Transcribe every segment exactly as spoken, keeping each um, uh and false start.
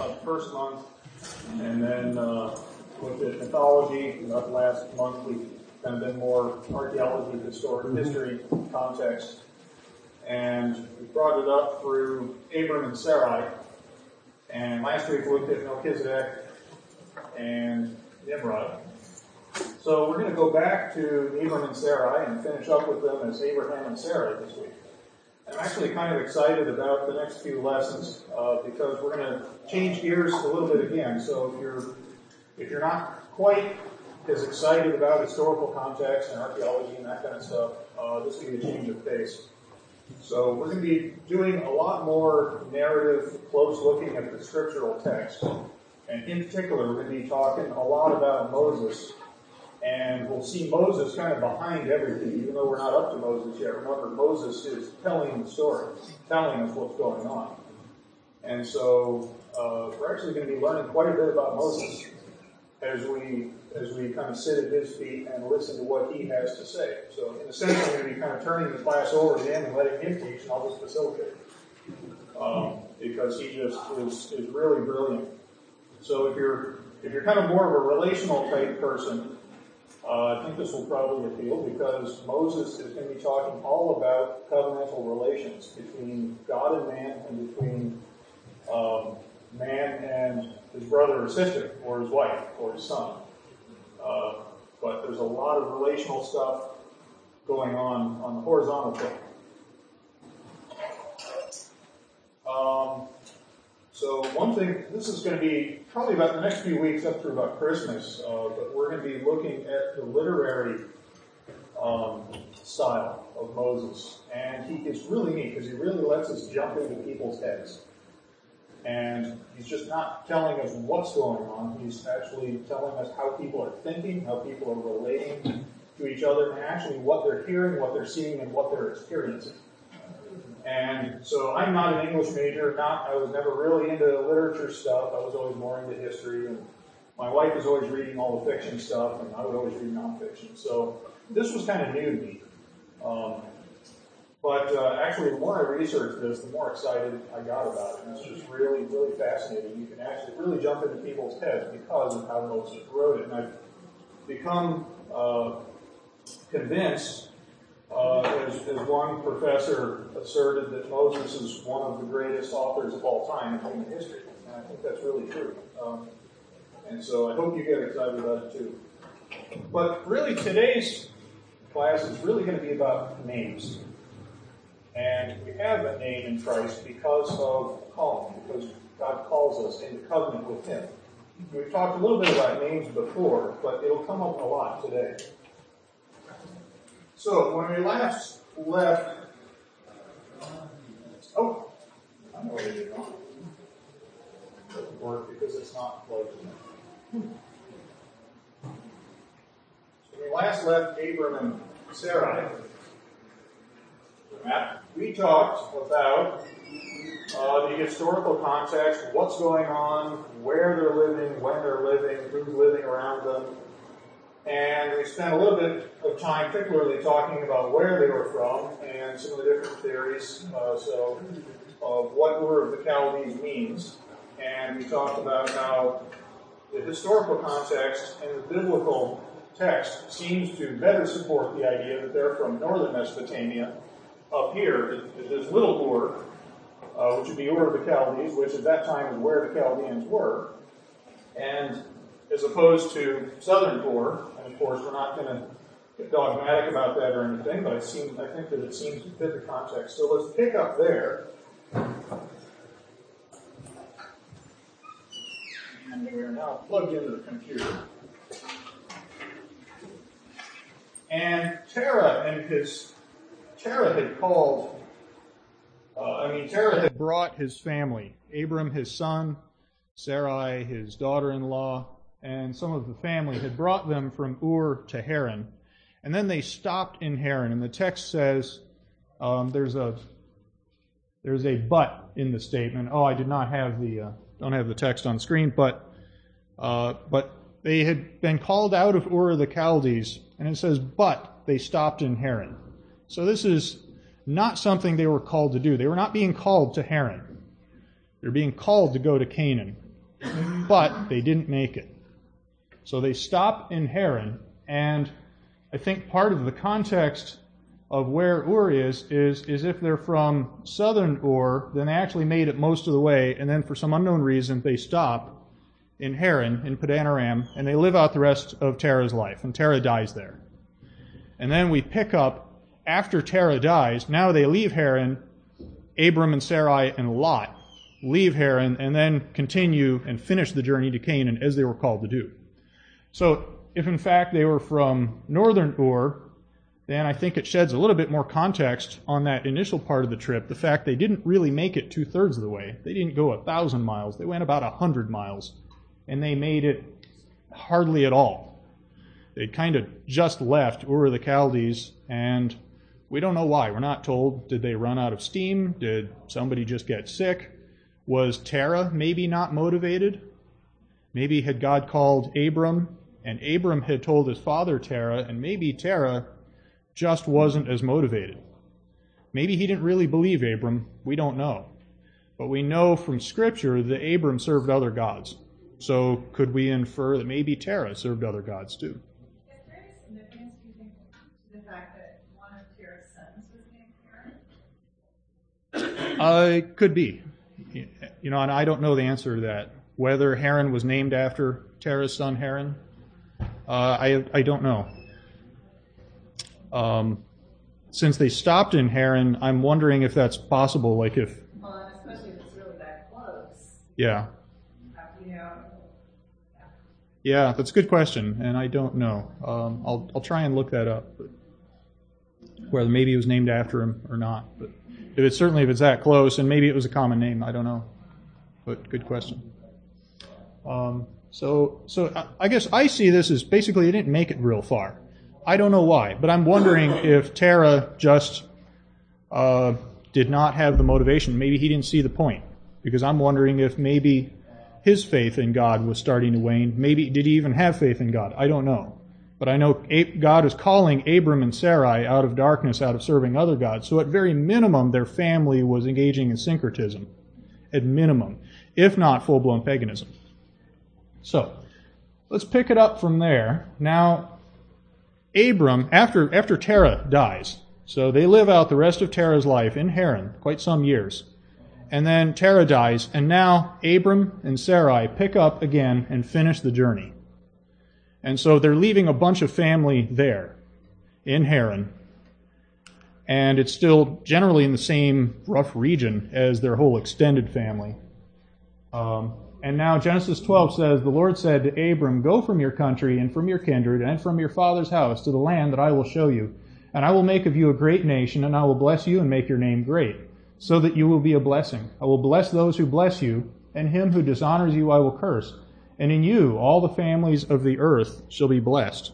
about the first month, and then uh, looked at mythology. About the last month, we've kind of been more archaeology, historic history, context. And we brought it up through Abram and Sarai. And last week we looked at Melchizedek and Nimrod. So we're going to go back to Abram and Sarai and finish up with them as Abraham and Sarah this week. I'm actually kind of excited about the next few lessons uh, because we're going to change gears a little bit again. So if you're if you're not quite as excited about historical context and archaeology and that kind of stuff, uh, this will be a change of pace. So we're going to be doing a lot more narrative, close looking at the scriptural text. And in particular, we're going to be talking a lot about Moses. And we'll see Moses kind of behind everything, even though we're not up to Moses yet. Remember, Moses is telling the story, telling us what's going on. And so uh, we're actually going to be learning quite a bit about Moses as we as we kind of sit at his feet and listen to what he has to say. So in a sense, I'm going to be kind of turning the class over to him and letting him teach, and I'll just facilitate. Um, because he just is, is really brilliant. So if you're if you're kind of more of a relational type person, Uh, I think this will probably appeal because Moses is going to be talking all about covenantal relations between God and man and between um, man and his brother or sister or his wife or his son. Uh, but there's a lot of relational stuff going on on the horizontal plane. Um, so one thing, this is going to be probably about the next few weeks up through about Christmas, uh, but we're going to be looking at the literary um, style of Moses. And he is really neat because he really lets us jump into people's heads. And he's just not telling us what's going on. He's actually telling us how people are thinking, how people are relating to each other, and actually what they're hearing, what they're seeing, and what they're experiencing. And so I'm not an English major. Not I was never really into literature stuff. I was always more into history. And my wife was always reading all the fiction stuff, and I would always read nonfiction. So this was kind of new to me. Um, but uh, actually, the more I researched this, the more excited I got about it. And it's just really, really fascinating. You can actually really jump into people's heads because of how Moses wrote it. And I've become uh, convinced Uh, as, as one professor asserted that Moses is one of the greatest authors of all time in human history. And I think that's really true. Um, and so I hope you get excited about it too. But really today's class is really going to be about names. And we have a name in Christ because of calling, because God calls us into covenant with Him. We've talked a little bit about names before, but it'll come up a lot today. So, when we last left, oh, I know where you're going. It doesn't work because it's not plugged in. So, when we last left Abram and Sarai, we talked about uh, the historical context, what's going on, where they're living, when they're living, who's living around them. And we spent a little bit of time particularly talking about where they were from and some of the different theories, uh, so of what Ur of the Chaldees means. And we talked about how the historical context and the biblical text seems to better support the idea that they're from northern Mesopotamia up here. There's little Ur, uh, which would be Ur of the Chaldees, which at that time is where the Chaldeans were. And as opposed to southern Ur, and of course we're not going to get dogmatic about that or anything, but I, seem, I think that it seems to fit the context. So let's pick up there. And we are now plugged into the computer. And Terah and his, Terah had called, uh, I mean, Terah had brought his family, Abram, his son, Sarai, his daughter-in-law, and some of the family had brought them from Ur to Haran. And then they stopped in Haran. And the text says, um, there's a there's a but in the statement. Oh, I did not have the, uh, don't have the text on screen, but uh, but they had been called out of Ur of the Chaldees, and it says, but they stopped in Haran. So this is not something they were called to do. They were not being called to Haran. They're being called to go to Canaan. but they didn't make it. So they stop in Haran, and I think part of the context of where Ur is, is, is if they're from southern Ur, then they actually made it most of the way, and then for some unknown reason, they stop in Haran, in Padan Aram, and they live out the rest of Terah's life, and Terah dies there. And then we pick up, after Terah dies, now they leave Haran, Abram and Sarai and Lot leave Haran, and then continue and finish the journey to Canaan, as they were called to do. So, if in fact they were from northern Ur, then I think it sheds a little bit more context on that initial part of the trip, the fact they didn't really make it two-thirds of the way. They didn't go a thousand miles. They went about a hundred miles, and they made it hardly at all. They kind of just left Ur of the Chaldees, and we don't know why. We're not told. Did they run out of steam? Did somebody just get sick? Was Terah maybe not motivated? Maybe had God called Abram, and Abram had told his father Terah, and maybe Terah just wasn't as motivated. Maybe he didn't really believe Abram. We don't know. But we know from Scripture that Abram served other gods. So could we infer that maybe Terah served other gods too? Is there any significance, do you think, to the fact that one of Terah's sons was named Haran? Uh, it could be. You know, and I don't know the answer to that. Whether Haran was named after Terah's son Haran, uh, I I don't know. Um, since they stopped in Haran, I'm wondering if that's possible. Like if, Well, and especially if it's really that close. yeah, You know. yeah, that's a good question, and I don't know. Um, I'll I'll try and look that up, but whether maybe it was named after him or not. But if it's certainly if it's that close, and maybe it was a common name, I don't know. But good question. Um, so so I, I guess I see this as basically they didn't make it real far. I don't know why, but I'm wondering if Terah just uh, did not have the motivation. Maybe he didn't see the point, because I'm wondering if maybe his faith in God was starting to wane. Maybe did he even have faith in God? I don't know. But I know God is calling Abram and Sarai out of darkness, out of serving other gods. So at very minimum, their family was engaging in syncretism. At minimum, if not full-blown paganism. So, let's pick it up from there. Now, Abram, after, after Terah dies, so they live out the rest of Terah's life in Haran, quite some years. And then Terah dies, and now Abram and Sarai pick up again and finish the journey. And so they're leaving a bunch of family there in Haran. And it's still generally in the same rough region as their whole extended family. Um, and now Genesis twelve says, the Lord said to Abram, go from your country and from your kindred and from your father's house to the land that I will show you. And I will make of you a great nation, and I will bless you and make your name great, so that you will be a blessing. I will bless those who bless you, and him who dishonors you I will curse. And in you all the families of the earth shall be blessed.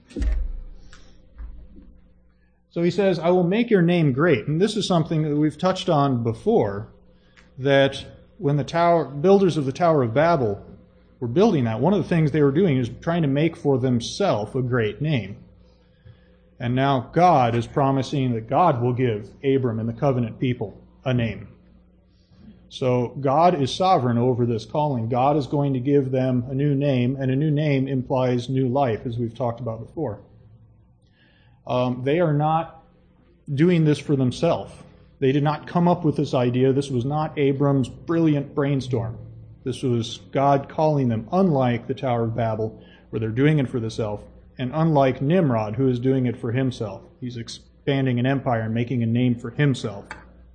So he says, I will make your name great. And this is something that we've touched on before, that when the tower builders of the Tower of Babel were building that, one of the things they were doing is trying to make for themselves a great name. And now God is promising that God will give Abram and the covenant people a name. So God is sovereign over this calling. God is going to give them a new name, and a new name implies new life, as we've talked about before. Um, they are not doing this for themselves. They did not come up with this idea. This was not Abram's brilliant brainstorm. This was God calling them, unlike the Tower of Babel, where they're doing it for themselves, and unlike Nimrod, who is doing it for himself. He's expanding an empire and making a name for himself.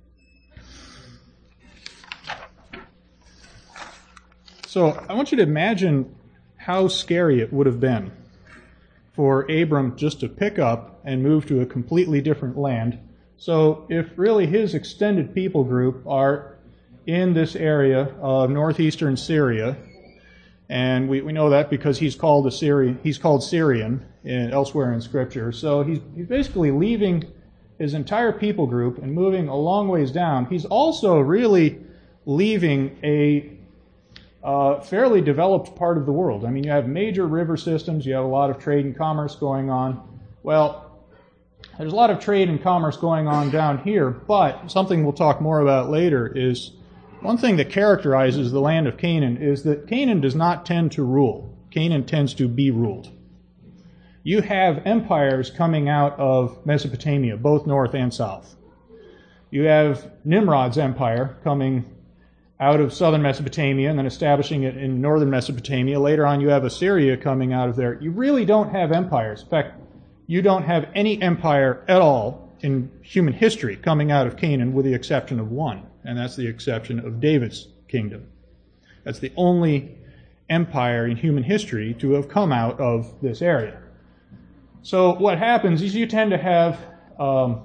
So I want you to imagine how scary it would have been for Abram just to pick up and move to a completely different land. So if really his extended people group are in this area of northeastern Syria, and we, we know that because he's called a Syrian, he's called Syrian in, elsewhere in Scripture. So he's, he's basically leaving his entire people group and moving a long ways down. He's also really leaving a Uh, fairly developed part of the world. I mean, you have major river systems, you have a lot of trade and commerce going on. Well, there's a lot of trade and commerce going on down here, but something we'll talk more about later is One thing that characterizes the land of Canaan is that Canaan does not tend to rule. Canaan tends to be ruled. You have empires coming out of Mesopotamia, both north and south. You have Nimrod's empire coming out of southern Mesopotamia and then establishing it in northern Mesopotamia. Later on, you have Assyria coming out of there. You really don't have empires. In fact, you don't have any empire at all in human history coming out of Canaan with the exception of one, and that's the exception of David's kingdom. That's the only empire in human history to have come out of this area. So what happens is you tend to have um,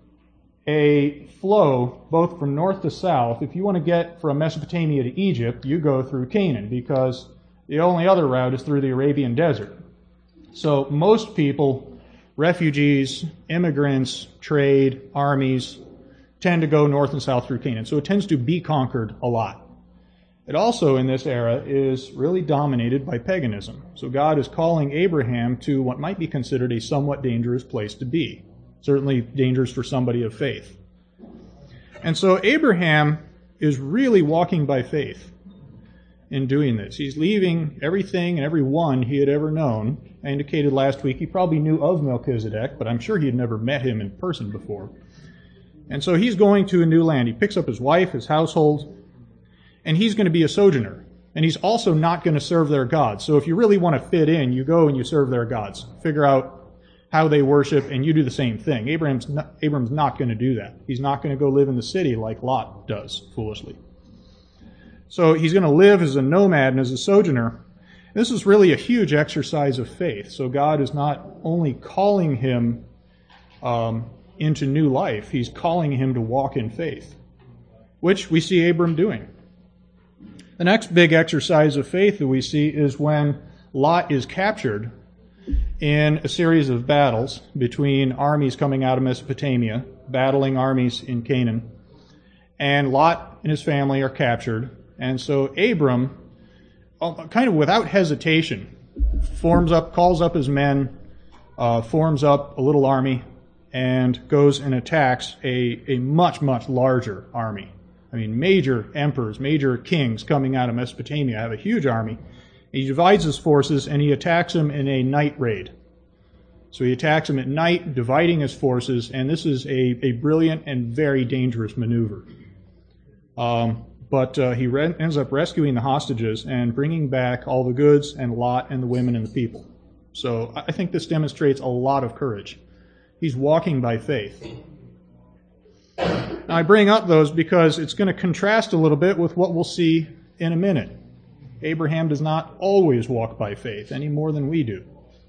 a flow both from north to south. If you want to get from Mesopotamia to Egypt, you go through Canaan because the only other route is through the Arabian desert. So most people, refugees, immigrants, trade, armies, tend to go north and south through Canaan. So it tends to be conquered a lot. It also, in this era, is really dominated by paganism. So God is calling Abraham to what might be considered a somewhat dangerous place to be. Certainly dangerous for somebody of faith. And so Abraham is really walking by faith in doing this. He's leaving everything and everyone he had ever known. I indicated last week he probably knew of Melchizedek, but I'm sure he had never met him in person before. And so he's going to a new land. He picks up his wife, his household, and he's going to be a sojourner. And he's also not going to serve their gods. So if you really want to fit in, you go and you serve their gods. Figure out how they worship, and you do the same thing. Abraham's not, Abraham's not going to do that. He's not going to go live in the city like Lot does, foolishly. So he's going to live as a nomad and as a sojourner. This is really a huge exercise of faith. So God is not only calling him um, into new life, he's calling him to walk in faith, which we see Abram doing. The next big exercise of faith that we see is when Lot is captured in a series of battles between armies coming out of Mesopotamia, battling armies in Canaan. And Lot and his family are captured. And so Abram, kind of without hesitation, forms up, calls up his men, uh, forms up a little army, and goes and attacks a, a much, much larger army. I mean, major emperors, major kings coming out of Mesopotamia have a huge army. He divides his forces and he attacks them in a night raid. So he attacks them at night, dividing his forces, and this is a, a brilliant and very dangerous maneuver. Um, but uh, he re- ends up rescuing the hostages and bringing back all the goods and Lot and the women and the people. So I think this demonstrates a lot of courage. He's walking by faith. Now I bring up those because it's going to contrast a little bit with what we'll see in a minute. Abraham does not always walk by faith any more than we do.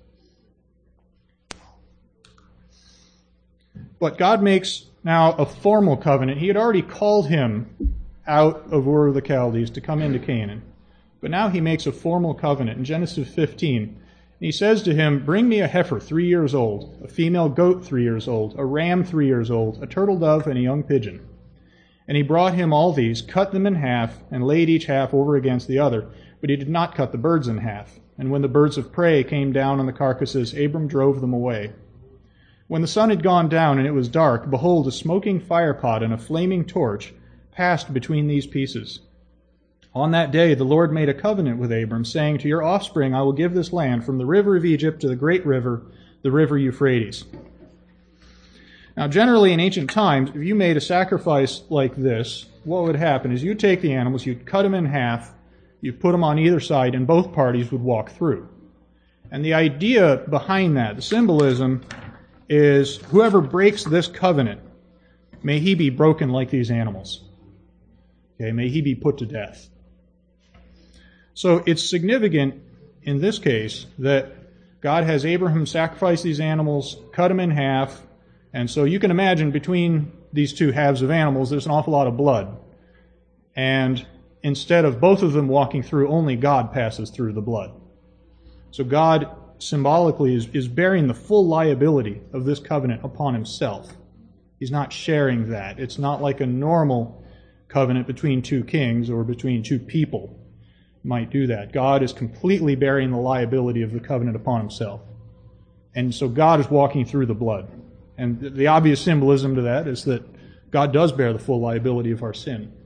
But God makes now a formal covenant. He had already called him out of Ur of the Chaldees to come into Canaan. But now he makes a formal covenant in Genesis fifteen. And he says to him, "Bring me a heifer three years old, a female goat three years old, a ram three years old, a turtle dove, and a young pigeon." And he brought him all these, cut them in half, and laid each half over against the other. But he did not cut the birds in half. And when the birds of prey came down on the carcasses, Abram drove them away. When the sun had gone down and it was dark, behold, a smoking firepot and a flaming torch passed between these pieces. On that day the Lord made a covenant with Abram, saying, "To your offspring I will give this land, from the river of Egypt to the great river, the river Euphrates." Now, generally in ancient times, if you made a sacrifice like this, what would happen is you'd take the animals, you'd cut them in half, you'd put them on either side, and both parties would walk through. And the idea behind that, the symbolism, is whoever breaks this covenant, may he be broken like these animals. Okay, may he be put to death. So it's significant in this case that God has Abraham sacrifice these animals, cut them in half, and so you can imagine between these two halves of animals, there's an awful lot of blood. And instead of both of them walking through, only God passes through the blood. So God symbolically is, is bearing the full liability of this covenant upon himself. He's not sharing that. It's not like a normal covenant between two kings or between two people might do that. God is completely bearing the liability of the covenant upon himself. And so God is walking through the blood. And the obvious symbolism to that is that God does bear the full liability of our sin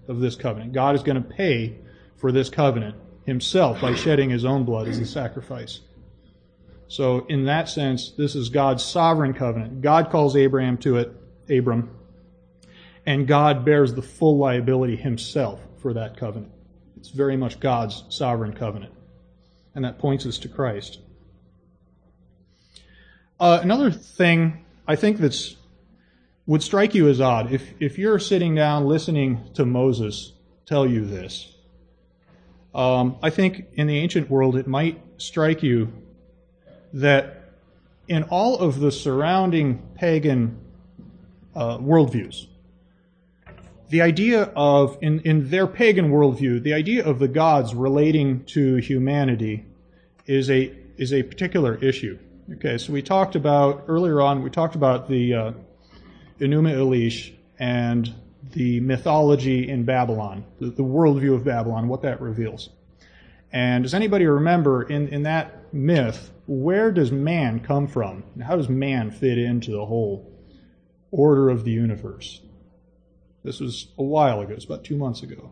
of this covenant. God is going to pay for this covenant himself by shedding his own blood as a sacrifice. So in that sense, this is God's sovereign covenant. God calls Abraham to it, Abram, and God bears the full liability himself for that covenant. It's very much God's sovereign covenant. And that points us to Christ. Uh, another thing I think that's would strike you as odd, if, if you're sitting down listening to Moses tell you this, um, I think in the ancient world it might strike you that in all of the surrounding pagan uh, worldviews, the idea of, in, in their pagan worldview, the idea of the gods relating to humanity is a is a particular issue. Okay, so we talked about, earlier on, we talked about the uh, Enuma Elish and the mythology in Babylon, the, the worldview of Babylon, what that reveals. And does anybody remember, in, in that myth, where does man come from? And how does man fit into the whole order of the universe? This was a while ago. It was about two months ago.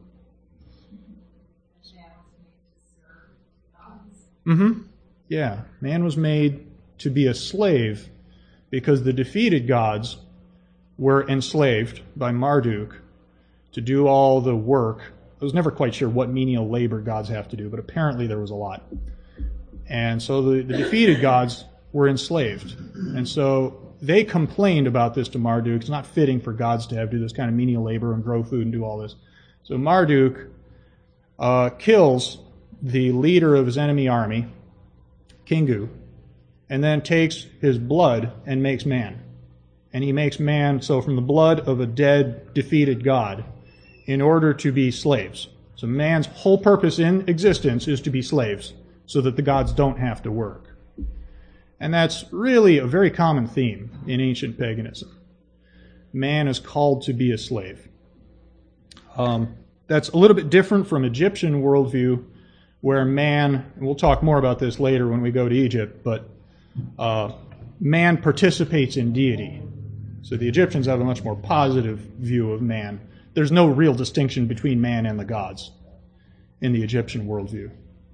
Mm-hmm. Yeah. Man was made to be a slave because the defeated gods were enslaved by Marduk to do all the work. I was never quite sure what menial labor gods have to do, but apparently there was a lot. And so the, the defeated gods were enslaved. And so they complained about this to Marduk. It's not fitting for gods to have to do this kind of menial labor and grow food and do all this. So Marduk uh, kills the leader of his enemy army, Kingu, and then takes his blood and makes man. And he makes man, so from the blood of a dead, defeated god, in order to be slaves. So man's whole purpose in existence is to be slaves, so that the gods don't have to work. And that's really a very common theme in ancient paganism. Man is called to be a slave. Um, that's a little bit different from Egyptian worldview, where man, and we'll talk more about this later when we go to Egypt, but uh, man participates in deity. So the Egyptians have a much more positive view of man. There's no real distinction between man and the gods in the Egyptian worldview.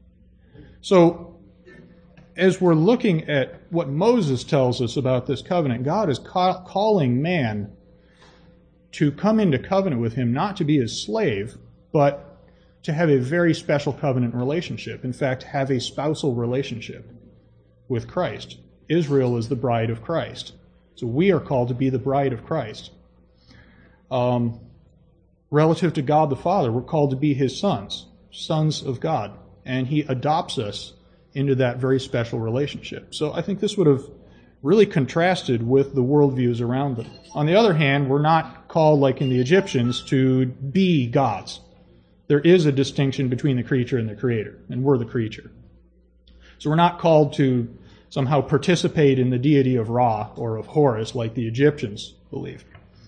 So, as we're looking at what Moses tells us about this covenant, God is ca- calling man to come into covenant with him, not to be his slave, but to have a very special covenant relationship. In fact, have a spousal relationship with Christ. Israel is the bride of Christ. So we are called to be the bride of Christ. Um, relative to God the Father, we're called to be his sons, sons of God. And he adopts us into that very special relationship. So I think this would have really contrasted with the worldviews around them. On the other hand, we're not called, like in the Egyptians, to be gods. There is a distinction between the creature and the creator, and we're the creature. So we're not called to somehow participate in the deity of Ra or of Horus like the Egyptians believed.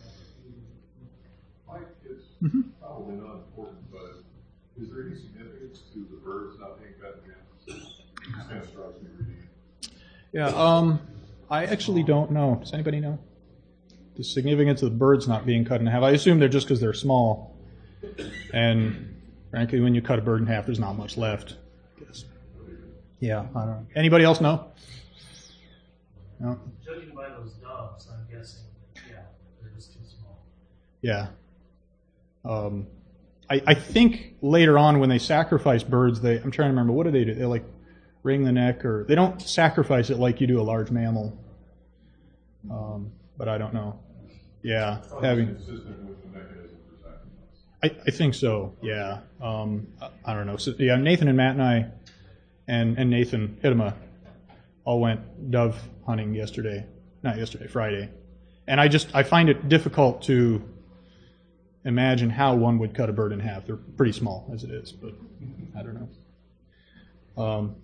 Mike, it's Mm-hmm. probably not important, but is there any significance to the birds not being cut in half? It just kind of strikes me reading it. Yeah, um, I actually don't know. Does anybody know the significance of the birds not being cut in half? I assume they're just because they're small. And frankly, when you cut a bird in half, there's not much left. I guess. Yeah, I don't know. Anybody else know? No? Judging by those doves, I'm guessing, yeah, they're just too small. Yeah. Um, I, I think later on when they sacrifice birds, they I'm trying to remember, what do they do? They like wring the neck, or they don't sacrifice it like you do a large mammal. Um, but I don't know. Yeah, Probably having. consistent with the mechanism for sacrifice. I, I think so. Yeah. Um, I, I don't know. So, yeah, Nathan and Matt and I, and and Nathan Hittema, all went dove hunting yesterday. Not yesterday, Friday. And I just I find it difficult to imagine how one would cut a bird in half. They're pretty small as it is, but I don't know. Um,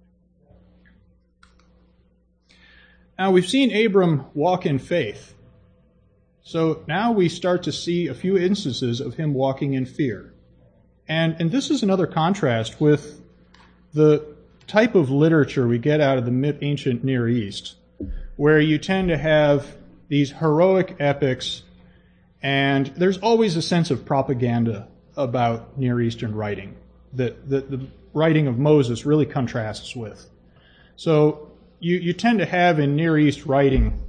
now we've seen Abram walk in faith. So now we start to see a few instances of him walking in fear. And, and this is another contrast with the type of literature we get out of the mid ancient Near East, where you tend to have these heroic epics, and there's always a sense of propaganda about Near Eastern writing that, that the writing of Moses really contrasts with. So you, you tend to have in Near East writing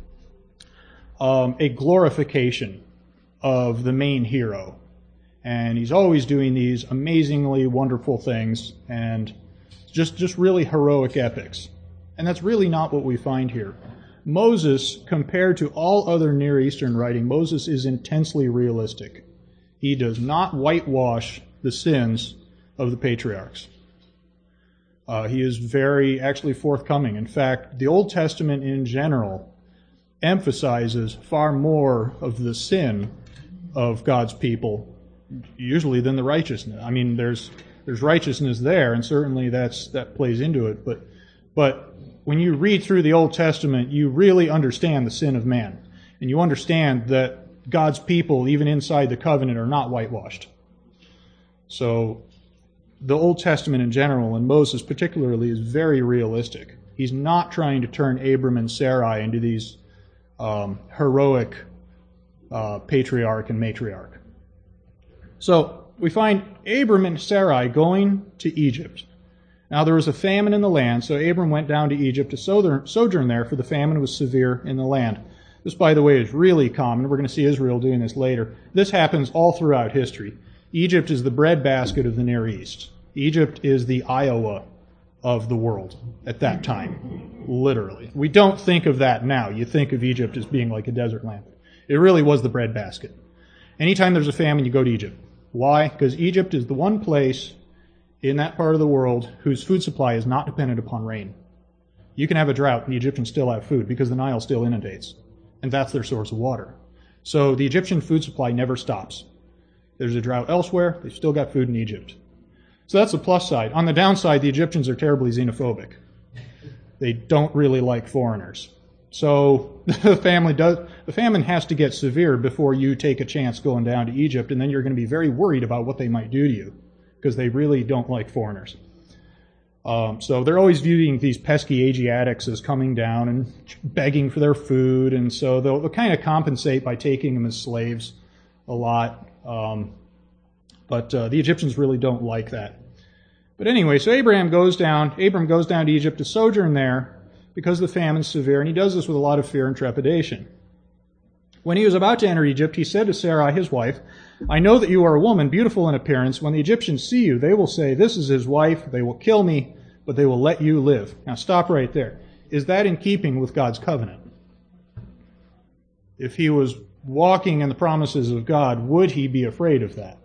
um, a glorification of the main hero. And he's always doing these amazingly wonderful things and just, just really heroic epics. And that's really not what we find here. Moses, compared to all other Near Eastern writing, Moses is intensely realistic. He does not whitewash the sins of the patriarchs. Uh, he is very actually forthcoming. In fact, the Old Testament in general emphasizes far more of the sin of God's people, usually, than the righteousness. I mean, there's there's righteousness there, and certainly that's that plays into it. But but when you read through the Old Testament, you really understand the sin of man, and you understand that God's people, even inside the covenant, are not whitewashed. So the Old Testament in general, and Moses particularly, is very realistic. He's not trying to turn Abram and Sarai into these um, heroic uh, patriarch and matriarch. So we find Abram and Sarai going to Egypt. Now there was a famine in the land, so Abram went down to Egypt to sojourn there, for the famine was severe in the land. This, by the way, is really common. We're going to see Israel doing this later. This happens all throughout history. Egypt is the breadbasket of the Near East. Egypt is the Iowa of the world at that time, literally. We don't think of that now. You think of Egypt as being like a desert land. It really was the breadbasket. Anytime there's a famine, you go to Egypt. Why? Because Egypt is the one place in that part of the world whose food supply is not dependent upon rain. You can have a drought and the Egyptians still have food because the Nile still inundates. And that's their source of water. So the Egyptian food supply never stops. There's a drought elsewhere, they've still got food in Egypt. So that's the plus side. On the downside, the Egyptians are terribly xenophobic. They don't really like foreigners. So the family does, the famine has to get severe before you take a chance going down to Egypt, and then you're going to be very worried about what they might do to you, because they really don't like foreigners. Um, so they're always viewing these pesky Asiatics as coming down and begging for their food, and so they'll, they'll kind of compensate by taking them as slaves a lot. Um, but uh, the Egyptians really don't like that. But anyway, so Abraham goes down, Abram goes down to Egypt to sojourn there because the famine's severe, and he does this with a lot of fear and trepidation. When he was about to enter Egypt, he said to Sarai, his wife, "I know that you are a woman, beautiful in appearance. When the Egyptians see you, they will say, 'This is his wife.' They will kill me, but they will let you live." Now stop right there. Is that in keeping with God's covenant? If he was walking in the promises of God, would he be afraid of that?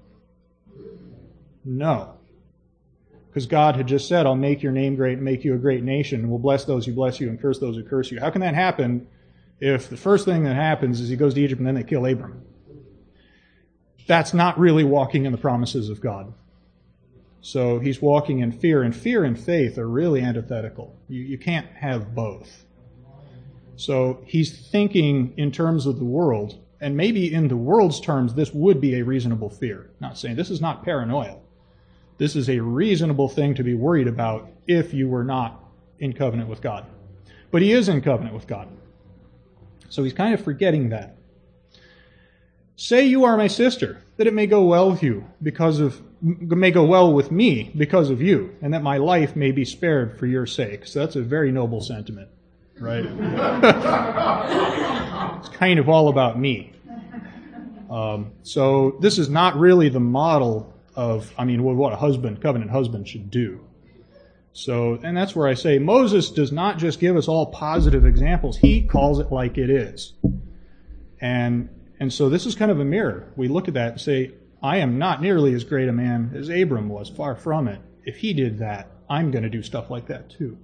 No. Because God had just said, "I'll make your name great and make you a great nation, and will bless those who bless you and curse those who curse you." How can that happen if the first thing that happens is he goes to Egypt and then they kill Abram? That's not really walking in the promises of God. So he's walking in fear, and fear and faith are really antithetical. You, you can't have both. So he's thinking in terms of the world, and maybe in the world's terms, this would be a reasonable fear. Not saying this is not paranoia. This is a reasonable thing to be worried about if you were not in covenant with God. But he is in covenant with God. So he's kind of forgetting that. "Say you are my sister, that it may go well with you because of may go well with me because of you, and that my life may be spared for your sake." So that's a very noble sentiment, right? It's kind of all about me. Um, so this is not really the model of, I mean, what a husband, covenant husband should do. So, and that's where I say Moses does not just give us all positive examples. He calls it like it is. And And so this is kind of a mirror. We look at that and say, I am not nearly as great a man as Abram was, far from it. If he did that, I'm going to do stuff like that too.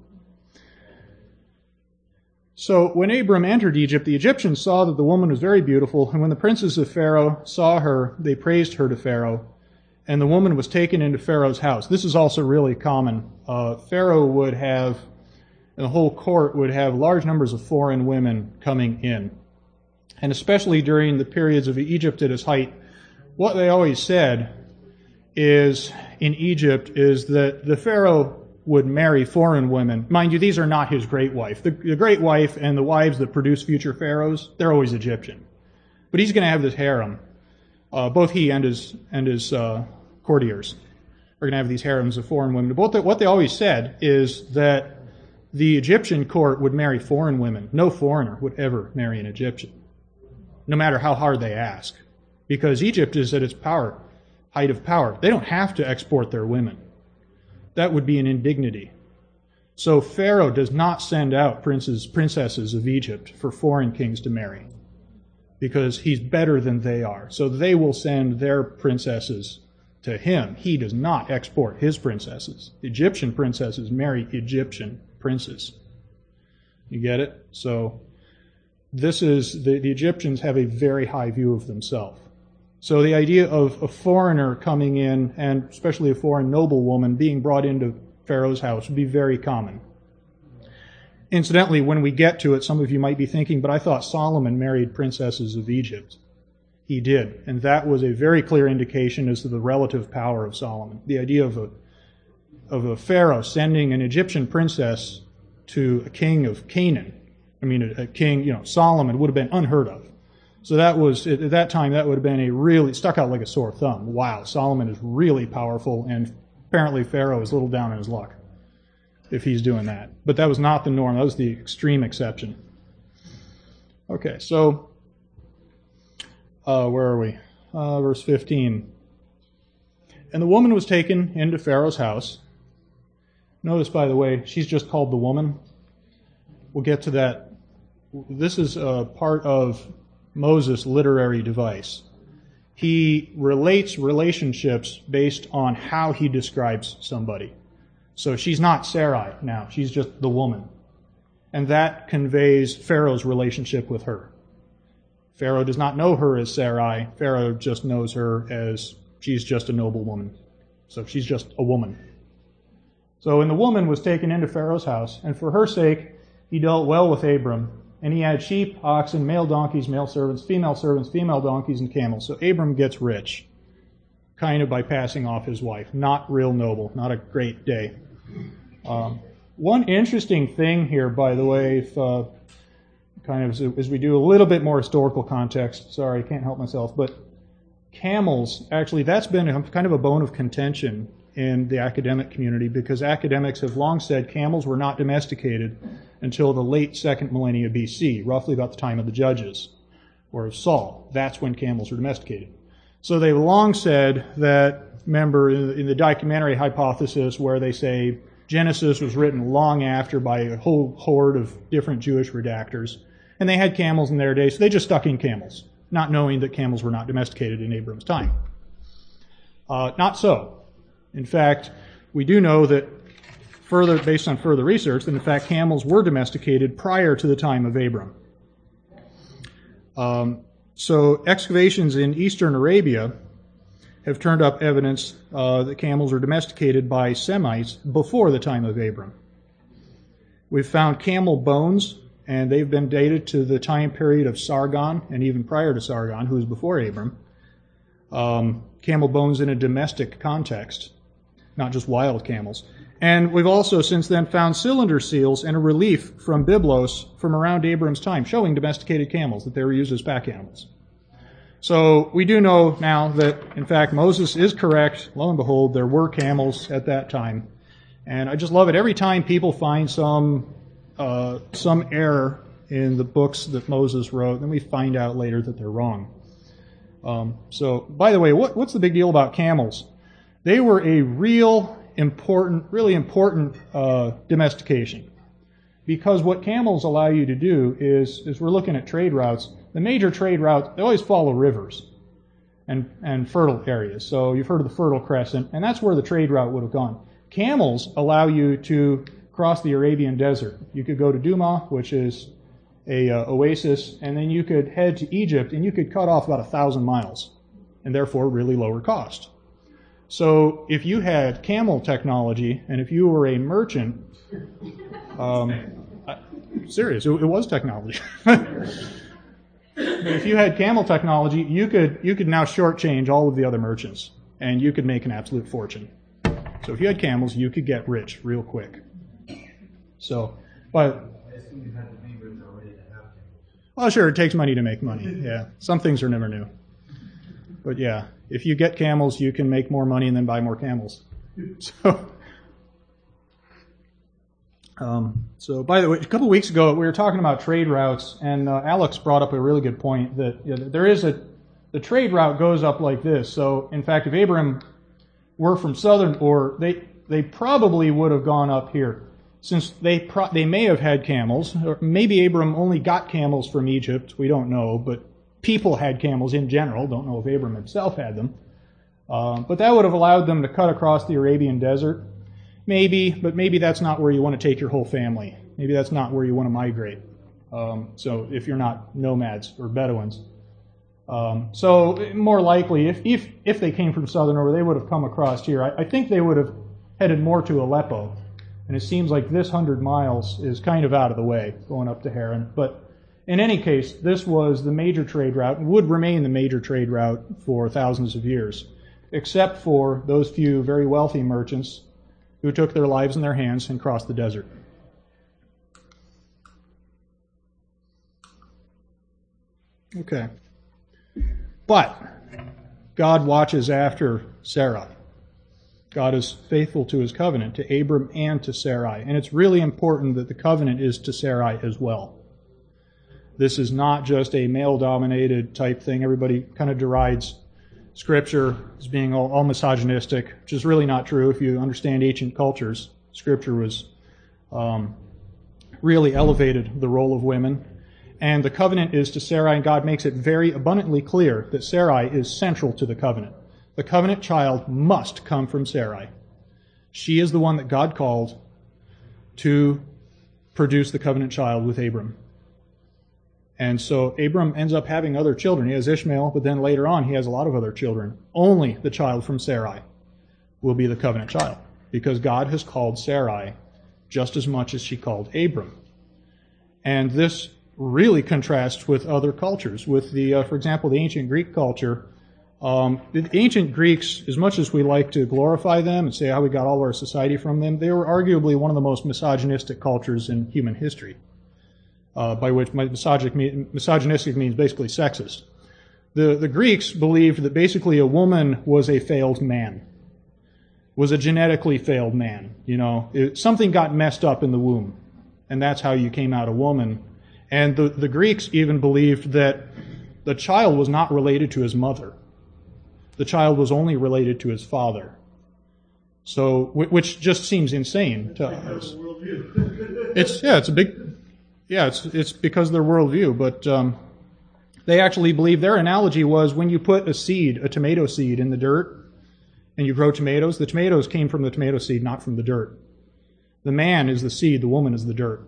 So when Abram entered Egypt, the Egyptians saw that the woman was very beautiful, and when the princes of Pharaoh saw her, they praised her to Pharaoh, and the woman was taken into Pharaoh's house. This is also really common. Uh, Pharaoh would have, and the whole court would have large numbers of foreign women coming in. And especially during the periods of Egypt at its height, what they always said is, in Egypt, is that the Pharaoh would marry foreign women. Mind you, these are not his great wife. The, the great wife and the wives that produce future pharaohs, they're always Egyptian. But he's going to have this harem, uh, both he and his and his uh, courtiers are going to have these harems of foreign women. But what they, what they always said is that the Egyptian court would marry foreign women. No foreigner would ever marry an Egyptian, no matter how hard they ask, because Egypt is at its power, height of power. They don't have to export their women. That would be an indignity. So Pharaoh does not send out princes, princesses of Egypt for foreign kings to marry, because he's better than they are. So they will send their princesses to him. He does not export his princesses. Egyptian princesses marry Egyptian princes. You get it? So this is, the, the Egyptians have a very high view of themselves. So the idea of a foreigner coming in, and especially a foreign noblewoman being brought into Pharaoh's house, would be very common. Incidentally, when we get to it, some of you might be thinking, but I thought Solomon married princesses of Egypt. He did, and that was a very clear indication as to the relative power of Solomon. The idea of a, of a pharaoh sending an Egyptian princess to a king of Canaan, I mean, a, a king, you know, Solomon, would have been unheard of. So that was, at that time, that would have been a really, stuck out like a sore thumb. Wow, Solomon is really powerful, and apparently Pharaoh is a little down on his luck if he's doing that. But that was not the norm. That was the extreme exception. Okay, so uh, where are we? Uh, verse fifteen. And the woman was taken into Pharaoh's house. Notice, by the way, she's just called the woman. We'll get to that. This is a part of Moses' literary device. He relates relationships based on how he describes somebody. So she's not Sarai now. She's just the woman. And that conveys Pharaoh's relationship with her. Pharaoh does not know her as Sarai. Pharaoh just knows her as she's just a noble woman. So she's just a woman. So, and the woman was taken into Pharaoh's house, and for her sake he dealt well with Abram. And he had sheep, oxen, male donkeys, male servants, female servants, female donkeys, and camels. So Abram gets rich, kind of by passing off his wife. Not real noble, not a great day. Um, one interesting thing here, by the way, if, uh, kind of as we do a little bit more historical context, sorry, I can't help myself, but camels, actually, that's been a, kind of a bone of contention in the academic community, because academics have long said camels were not domesticated until the late second millennia B C, roughly about the time of the Judges, or of Saul. That's when camels were domesticated. So they've long said that, remember, in the documentary hypothesis where they say Genesis was written long after by a whole horde of different Jewish redactors, and they had camels in their day, so they just stuck in camels, not knowing that camels were not domesticated in Abram's time. Uh, not so. In fact, we do know that, further, based on further research, that in fact camels were domesticated prior to the time of Abram. Um, so excavations in eastern Arabia have turned up evidence uh, that camels were domesticated by Semites before the time of Abram. We've found camel bones, and they've been dated to the time period of Sargon, and even prior to Sargon, who was before Abram. Um, camel bones in a domestic context, not just wild camels. And we've also since then found cylinder seals and a relief from Byblos from around Abram's time showing domesticated camels, that they were used as pack animals. So we do know now that, in fact, Moses is correct. Lo and behold, there were camels at that time. And I just love it. Every time people find some uh, some error in the books that Moses wrote, then we find out later that they're wrong. Um, so, by the way, what, what's the big deal about camels? They were a real important, really important uh, domestication. Because what camels allow you to do is, as we're looking at trade routes, the major trade routes, they always follow rivers and, and fertile areas. So you've heard of the Fertile Crescent, and that's where the trade route would have gone. Camels allow you to cross the Arabian Desert. You could go to Duma, which is a uh, oasis, and then you could head to Egypt, and you could cut off about a thousand miles, and therefore really lower cost. So if you had camel technology, and if you were a merchant, um, I, serious, it, it was technology. But if you had camel technology, you could you could now shortchange all of the other merchants, and you could make an absolute fortune. So if you had camels, you could get rich real quick. So, but I assume you had to be rich already to have camels. well, sure, it takes money to make money. Yeah, some things are never new. But yeah, If you get camels, you can make more money and then buy more camels. So, um, so by the way, a couple of weeks ago, we were talking about trade routes, and uh, Alex brought up a really good point that you know, there is a, the trade route goes up like this. So, in fact, if Abraham were from southern Ur, they, they probably would have gone up here. Since they pro- they may have had camels, or maybe Abram only got camels from Egypt, we don't know, but people had camels in general, don't know if Abram himself had them. Uh, but that would have allowed them to cut across the Arabian desert. Maybe, but maybe that's not where you want to take your whole family. Maybe that's not where you want to migrate. Um, so if you're not nomads or Bedouins. Um, so more likely, if, if if they came from southern Ur, they would have come across here. I, I think they would have headed more to Aleppo. And it seems like this hundred miles is kind of out of the way, going up to Haran. But in any case, this was the major trade route and would remain the major trade route for thousands of years, except for those few very wealthy merchants who took their lives in their hands and crossed the desert. Okay. But God watches after Sarai. God is faithful to his covenant, to Abram and to Sarai. And it's really important that the covenant is to Sarai as well. This is not just a male-dominated type thing. Everybody kind of derides Scripture as being all, all misogynistic, which is really not true. If you understand ancient cultures, Scripture was um, really elevated the role of women. And the covenant is to Sarai, and God makes it very abundantly clear that Sarai is central to the covenant. The covenant child must come from Sarai. She is the one that God called to produce the covenant child with Abram. And so Abram ends up having other children. He has Ishmael, but then later on he has a lot of other children. Only the child from Sarai will be the covenant child, because God has called Sarai just as much as she called Abram. And this really contrasts with other cultures. With the, uh, for example, the ancient Greek culture. Um, the ancient Greeks, as much as we like to glorify them and say how we got all of our society from them, they were arguably one of the most misogynistic cultures in human history. Uh, by which misogynistic, misogynistic means basically sexist. The, the Greeks believed that basically a woman was a failed man, was a genetically failed man. You know, it, something got messed up in the womb, and that's how you came out a woman. And the, the Greeks even believed that the child was not related to his mother. The child was only related to his father. So, which just seems insane to us. It's, yeah, it's a big, yeah, it's, it's because of their worldview, but, um, they actually believe their analogy was when you put a seed, a tomato seed in the dirt, and you grow tomatoes, the tomatoes came from the tomato seed, not from the dirt. The man is the seed, the woman is the dirt.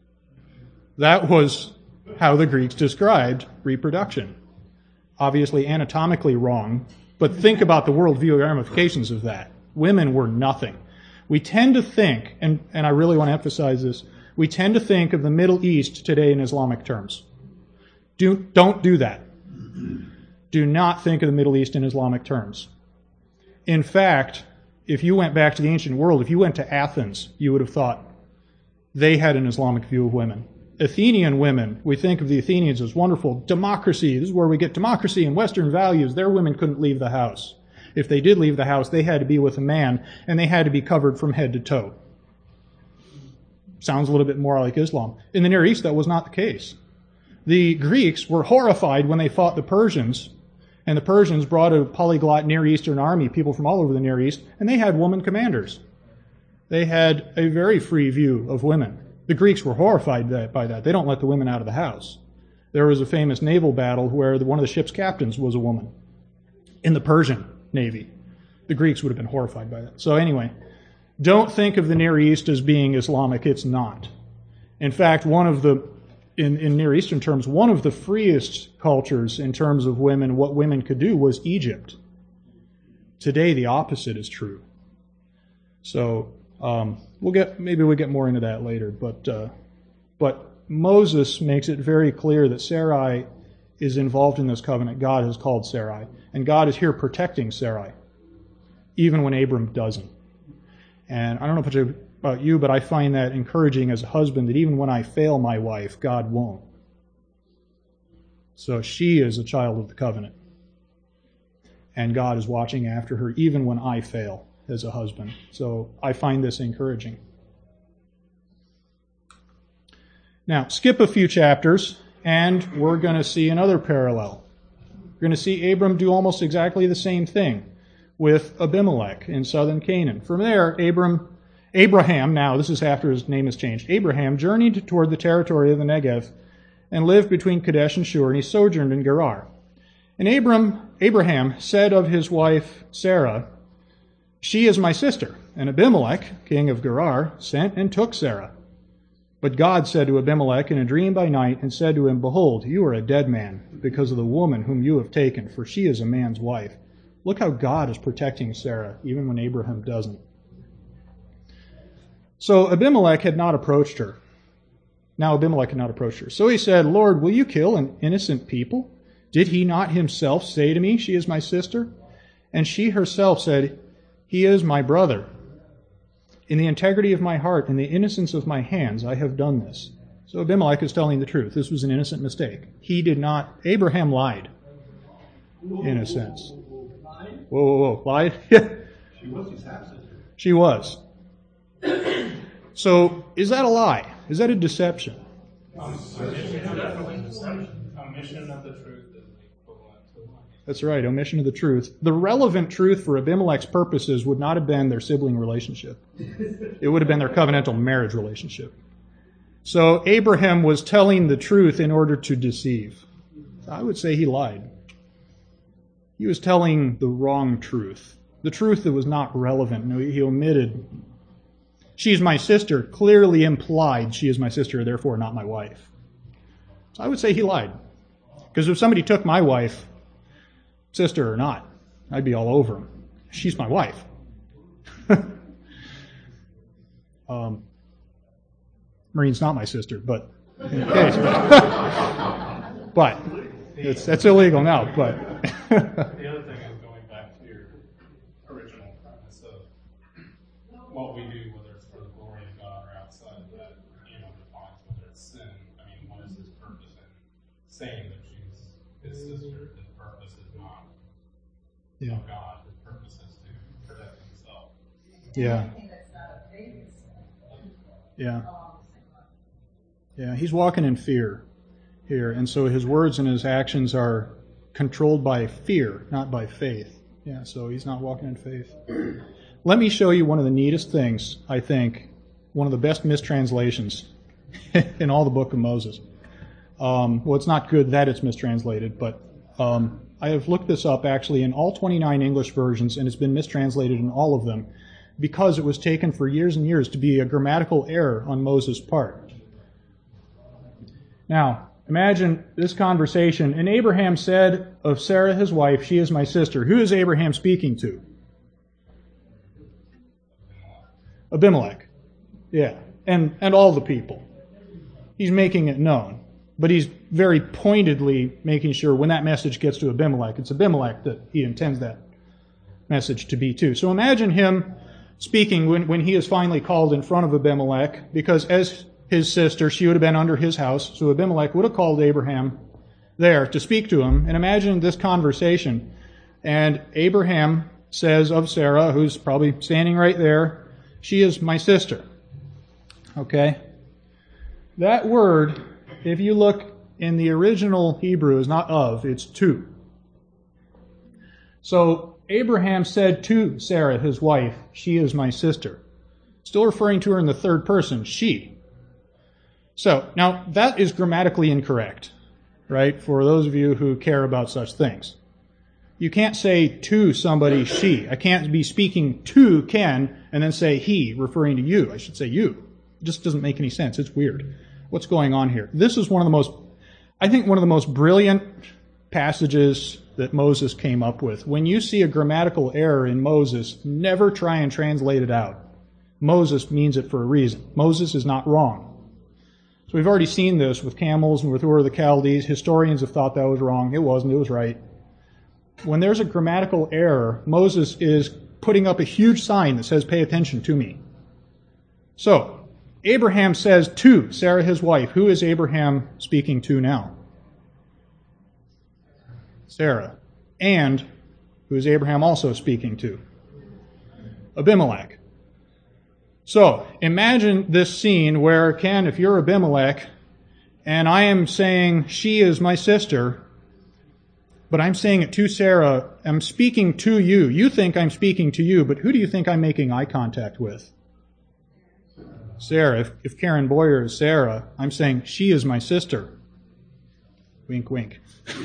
That was how the Greeks described reproduction. Obviously anatomically wrong, but think about the worldview ramifications of that. Women were nothing. We tend to think, and, and I really want to emphasize this, we tend to think of the Middle East today in Islamic terms. Do, don't do that. Do not think of the Middle East in Islamic terms. In fact, if you went back to the ancient world, if you went to Athens, you would have thought they had an Islamic view of women. Athenian women, we think of the Athenians as wonderful. Democracy, this is where we get democracy and Western values. Their women couldn't leave the house. If they did leave the house, they had to be with a man, and they had to be covered from head to toe. Sounds a little bit more like Islam. In the Near East, that was not the case. The Greeks were horrified when they fought the Persians, and the Persians brought a polyglot Near Eastern army, people from all over the Near East, and they had woman commanders. They had a very free view of women. The Greeks were horrified by that. They don't let the women out of the house. There was a famous naval battle where one of the ship's captains was a woman in the Persian Navy. The Greeks would have been horrified by that. So anyway, don't think of the Near East as being Islamic. It's not. In fact, one of the, in, in Near Eastern terms, one of the freest cultures in terms of women, what women could do, was Egypt. Today, the opposite is true. So, um, we'll get, maybe we'll get more into that later, but, uh, but Moses makes it very clear that Sarai is involved in this covenant. God has called Sarai, and God is here protecting Sarai, even when Abram doesn't. And I don't know about you, but I find that encouraging as a husband, that even when I fail my wife, God won't. So she is a child of the covenant. and God is watching after her even when I fail as a husband. So I find this encouraging. Now, skip a few chapters, and we're going to see another parallel. We're going to see Abram do almost exactly the same thing with Abimelech in southern Canaan. From there, Abram, Abraham, now this is after his name has changed, Abraham journeyed toward the territory of the Negev and lived between Kadesh and Shur, and he sojourned in Gerar. And Abram, Abraham said of his wife Sarah, "She is my sister." And Abimelech, king of Gerar, sent and took Sarah. But God said to Abimelech in a dream by night, and said to him, "Behold, you are a dead man, because of the woman whom you have taken, for she is a man's wife." Look how God is protecting Sarah, even when Abraham doesn't. So Abimelech had not approached her. Now Abimelech had not approached her. So he said, "Lord, will you kill an innocent people? Did he not himself say to me, 'She is my sister'?" And she herself said, "He is my brother. In the integrity of my heart and the innocence of my hands, I have done this." So Abimelech is telling the truth. This was an innocent mistake. He did not, Abraham lied, in a sense. Whoa, whoa, whoa, lied? She was his half-sister. She was. So, is that a lie? Is that a deception? Definitely deception. Omission of the truth is equivalent to lying. That's right, omission of the truth. The relevant truth for Abimelech's purposes would not have been their sibling relationship. It would have been their covenantal marriage relationship. So Abraham was telling the truth in order to deceive. I would say he lied. He was telling the wrong truth. The truth that was not relevant. No, he omitted. "She is my sister," clearly implied she is my sister, therefore not my wife. So I would say he lied. Because if somebody took my wife, sister or not, I'd be all over him. She's my wife. um, Marine's not my sister, but in case. But it's that's illegal now. But The other thing is going back to your original premise of what we do, whether it's for the glory of God or outside of that, you know, defines whether it's sin. I mean, what is his purpose in saying that she's his sister? His purpose is not yeah, God. His purpose is to protect himself. yeah, Anything that's not of faith is sin. yeah, Um, yeah. He's walking in fear here, and so his words and his actions are controlled by fear, not by faith. Yeah, so he's not walking in faith. Let me show you one of the neatest things, I think, one of the best mistranslations in all the book of Moses. Um, well, it's not good that it's mistranslated, but um, I have looked this up actually in all twenty-nine English versions, and it's been mistranslated in all of them because it was taken for years and years to be a grammatical error on Moses' part. Now, imagine this conversation. "And Abraham said of Sarah his wife, 'She is my sister.'" Who is Abraham speaking to? Abimelech. Yeah. And and all the people. He's making it known. But he's very pointedly making sure when that message gets to Abimelech, it's Abimelech that he intends that message to be to. So imagine him speaking when, when he is finally called in front of Abimelech, because as his sister, she would have been under his house, so Abimelech would have called Abraham there to speak to him. And imagine this conversation. And Abraham says of Sarah, who's probably standing right there, "She is my sister." Okay? That word, if you look in the original Hebrew, is not of, it's to. So Abraham said to Sarah, his wife, "She is my sister." Still referring to her in the third person, she. So, now that is grammatically incorrect, right? For those of you who care about such things. You can't say to somebody, she. I can't be speaking to Ken and then say he, referring to you. I should say you. It just doesn't make any sense. It's weird. What's going on here? This is one of the most, I think one of the most brilliant passages that Moses came up with. When you see a grammatical error in Moses, never try and translate it out. Moses means it for a reason. Moses is not wrong. So we've already seen this with camels and with Ur of the Chaldees. Historians have thought that was wrong. It wasn't. It was right. When there's a grammatical error, Moses is putting up a huge sign that says, "Pay attention to me." So, Abraham says to Sarah, his wife. Who is Abraham speaking to now? Sarah. And who is Abraham also speaking to? Abimelech. So, imagine this scene where, Ken, if you're Abimelech, and I am saying she is my sister, but I'm saying it to Sarah, I'm speaking to you. You think I'm speaking to you, but who do you think I'm making eye contact with? Sarah. If, if Karen Boyer is Sarah, I'm saying she is my sister. Wink, wink.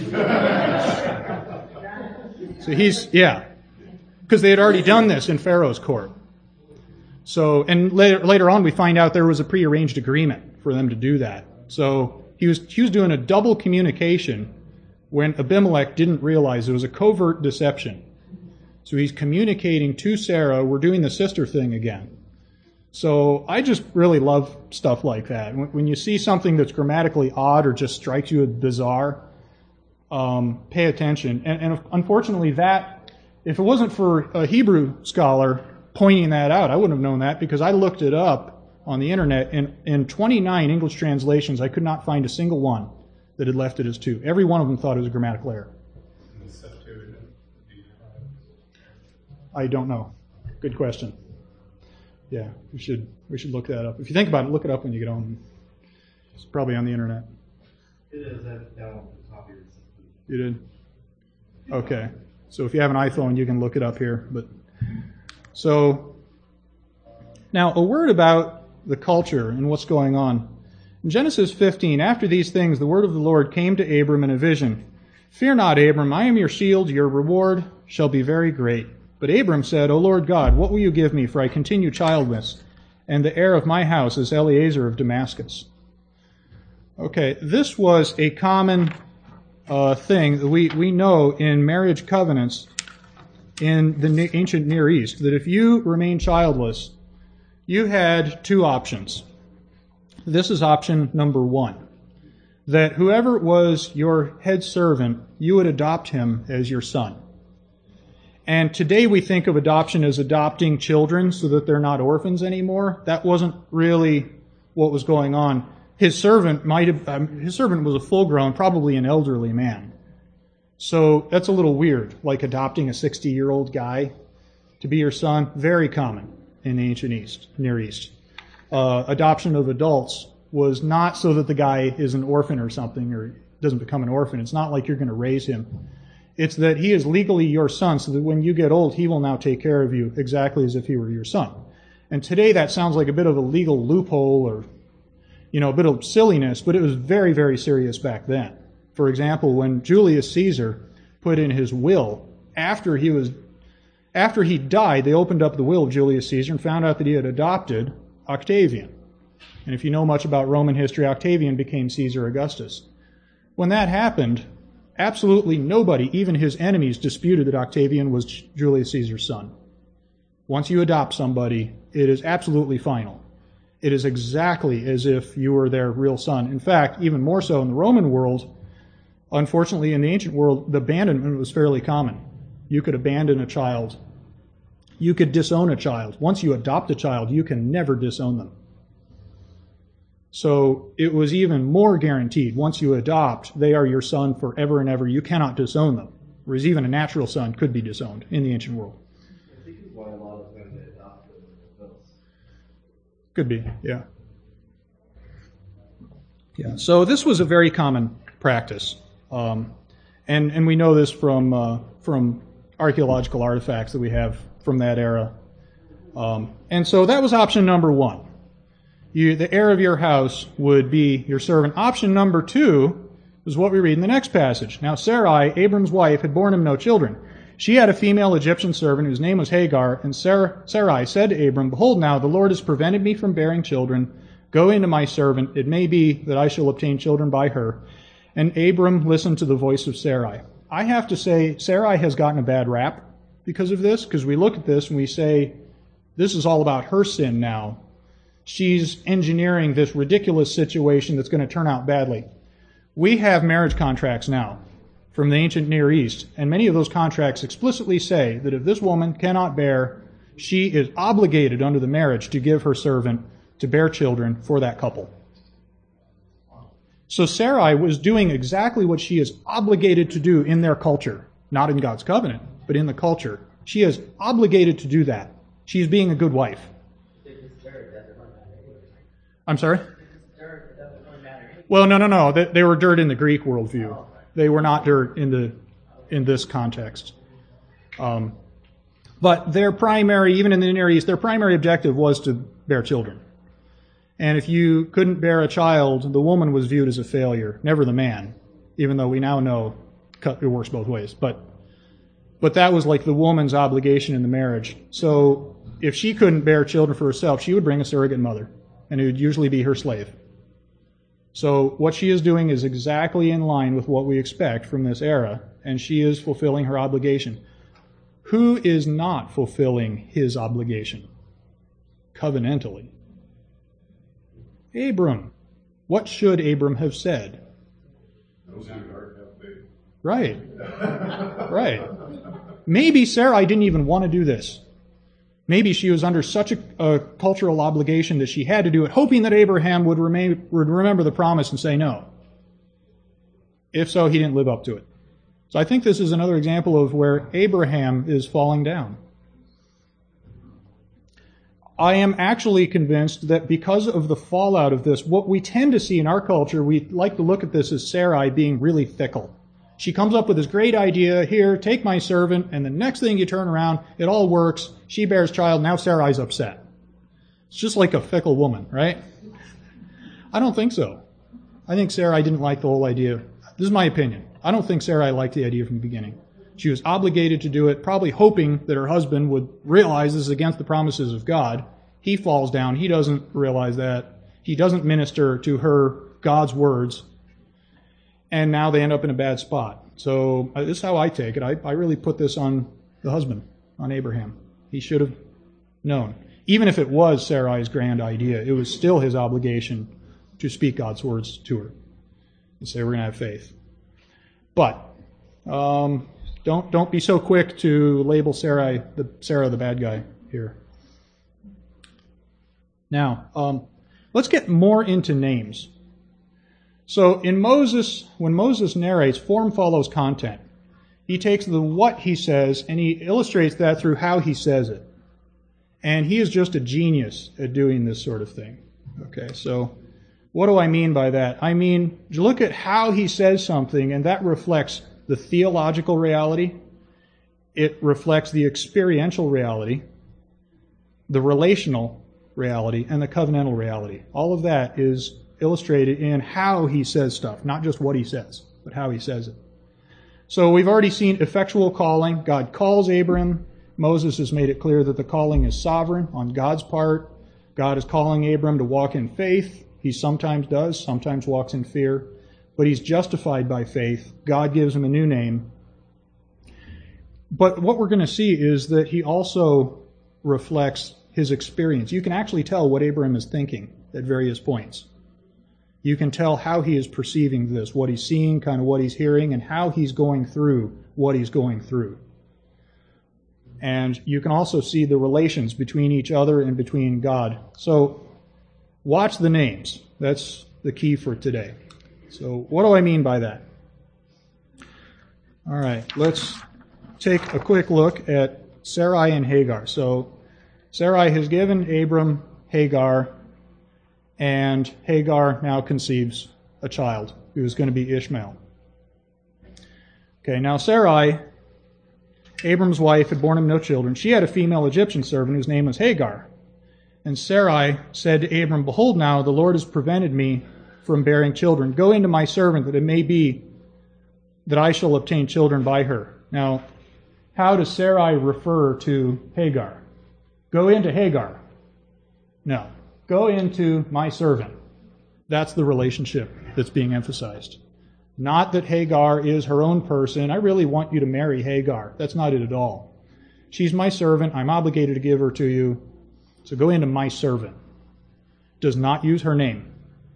So he's, yeah. Because they had already done this in Pharaoh's court. So, and later, later on we find out there was a prearranged agreement for them to do that. So he was, he was doing a double communication when Abimelech didn't realize it was a covert deception. So he's communicating to Sarah, we're doing the sister thing again. So I just really love stuff like that. When you see something that's grammatically odd or just strikes you as bizarre, um, pay attention. And, and unfortunately that, if it wasn't for a Hebrew scholar pointing that out, I wouldn't have known that because I looked it up on the internet, and in twenty-nine English translations, I could not find a single one that had left it as two. Every one of them thought it was a grammatical error. I don't know. Good question. Yeah, we should we should look that up. If you think about it, look it up when you get home. It's probably on the internet. It is at down at the top of your system. You did? Okay. So if you have an iPhone, you can look it up here. But so now a word about the culture and what's going on. In Genesis fifteen, after these things, the word of the Lord came to Abram in a vision. Fear not, Abram, I am your shield, your reward shall be very great. But Abram said, O Lord God, what will you give me, for I continue childless, and the heir of my house is Eliezer of Damascus. Okay, this was a common uh, thing that we, we know in marriage covenants in the ancient Near East, that if you remain childless, you had two options. This is option number one, that whoever was your head servant, you would adopt him as your son. And today we think of adoption as adopting children so that they're not orphans anymore. That wasn't really what was going on. His servant might have, um, his servant was a full-grown, probably an elderly man. So that's a little weird, like adopting a sixty-year-old guy to be your son. Very common in the ancient East, Near East. Uh, adoption of adults was not so that the guy is an orphan or something, or doesn't become an orphan. It's not like you're going to raise him. It's that he is legally your son, so that when you get old, he will now take care of you exactly as if he were your son. And today that sounds like a bit of a legal loophole or, you know, a bit of silliness, but it was very, very serious back then. For example, when Julius Caesar put in his will, after he was, after he died, they opened up the will of Julius Caesar and found out that he had adopted Octavian. And if you know much about Roman history, Octavian became Caesar Augustus. When that happened, absolutely nobody, even his enemies, disputed that Octavian was Julius Caesar's son. Once you adopt somebody, it is absolutely final. It is exactly as if you were their real son. In fact, even more so in the Roman world, unfortunately in the ancient world, the abandonment was fairly common. You could abandon a child. You could disown a child. Once you adopt a child, you can never disown them. So it was even more guaranteed. Once you adopt, they are your son forever and ever. You cannot disown them. Whereas even a natural son could be disowned in the ancient world. I think it's why a lot of them they adopted themselves. Could be, yeah. Yeah. So this was a very common practice. Um, and, and we know this from, uh, from archaeological artifacts that we have from that era. Um, and so that was option number one. You, the heir of your house would be your servant. Option number two is what we read in the next passage. Now Sarai, Abram's wife, had borne him no children. She had a female Egyptian servant whose name was Hagar, and Sarah, Sarai said to Abram, Behold now, the Lord has prevented me from bearing children. Go into my servant. It may be that I shall obtain children by her. And Abram listened to the voice of Sarai. I have to say, Sarai has gotten a bad rap because of this, because we look at this and we say, this is all about her sin now. She's engineering this ridiculous situation that's going to turn out badly. We have marriage contracts now from the ancient Near East, and many of those contracts explicitly say that if this woman cannot bear, she is obligated under the marriage to give her servant to bear children for that couple. So Sarai was doing exactly what she is obligated to do in their culture, not in God's covenant, but in the culture. She is obligated to do that. She's being a good wife. I'm sorry? Well, no, no, no. They, they were dirt in the Greek worldview. They were not dirt in the in this context. Um, but their primary, even in the Near East, their primary objective was to bear children. And if you couldn't bear a child, the woman was viewed as a failure, never the man, even though we now know it works both ways. But but that was like the woman's obligation in the marriage. So if she couldn't bear children for herself, she would bring a surrogate mother, and it would usually be her slave. So what she is doing is exactly in line with what we expect from this era, and she is fulfilling her obligation. Who is not fulfilling his obligation? Covenantally. Abram. What should Abram have said? Right. Right. Maybe Sarai didn't even want to do this. Maybe she was under such a, a cultural obligation that she had to do it, hoping that Abraham would, remain, would remember the promise and say no. If so, he didn't live up to it. So I think this is another example of where Abraham is falling down. I am actually convinced that because of the fallout of this, what we tend to see in our culture, we like to look at this as Sarai being really fickle. She comes up with this great idea, here, take my servant, and the next thing you turn around, it all works, she bears child, now Sarai's upset. It's just like a fickle woman, right? I don't think so. I think Sarai didn't like the whole idea. This is my opinion. I don't think Sarai liked the idea from the beginning. She was obligated to do it, probably hoping that her husband would realize this is against the promises of God. He falls down. He doesn't realize that. He doesn't minister to her God's words. And now they end up in a bad spot. So uh, this is how I take it. I, I really put this on the husband, on Abraham. He should have known. Even if it was Sarai's grand idea, it was still his obligation to speak God's words to her and say, we're going to have faith. But um, don't don't be so quick to label Sarai the Sarah the bad guy here. Now, um, let's get more into names. So in Moses, when Moses narrates, form follows content. He takes the what he says and he illustrates that through how he says it. And he is just a genius at doing this sort of thing. Okay, so what do I mean by that? I mean, look at how he says something, and that reflects the theological reality. It reflects the experiential reality, the relational reality, and the covenantal reality. All of that is illustrated in how he says stuff, not just what he says, but how he says it. So we've already seen effectual calling. God calls Abram. Moses has made it clear that the calling is sovereign on God's part. God is calling Abram to walk in faith. He sometimes does, sometimes walks in fear, but he's justified by faith. God gives him a new name. But what we're going to see is that he also reflects his experience. You can actually tell what Abraham is thinking at various points. You can tell how he is perceiving this, what he's seeing, kind of what he's hearing, and how he's going through what he's going through. And you can also see the relations between each other and between God. So watch the names. That's the key for today. So what do I mean by that? All right, let's take a quick look at Sarai and Hagar. So Sarai has given Abram Hagar, and Hagar now conceives a child who is going to be Ishmael. Okay, now Sarai, Abram's wife, had borne him no children. She had a female Egyptian servant whose name was Hagar. And Sarai said to Abram, behold now, the Lord has prevented me from bearing children. Go into my servant, that it may be that I shall obtain children by her. Now, how does Sarai refer to Hagar? Go into Hagar. No. Go into my servant. That's the relationship that's being emphasized. Not that Hagar is her own person. I really want you to marry Hagar. That's not it at all. She's my servant. I'm obligated to give her to you. So go into my servant. Does not use her name.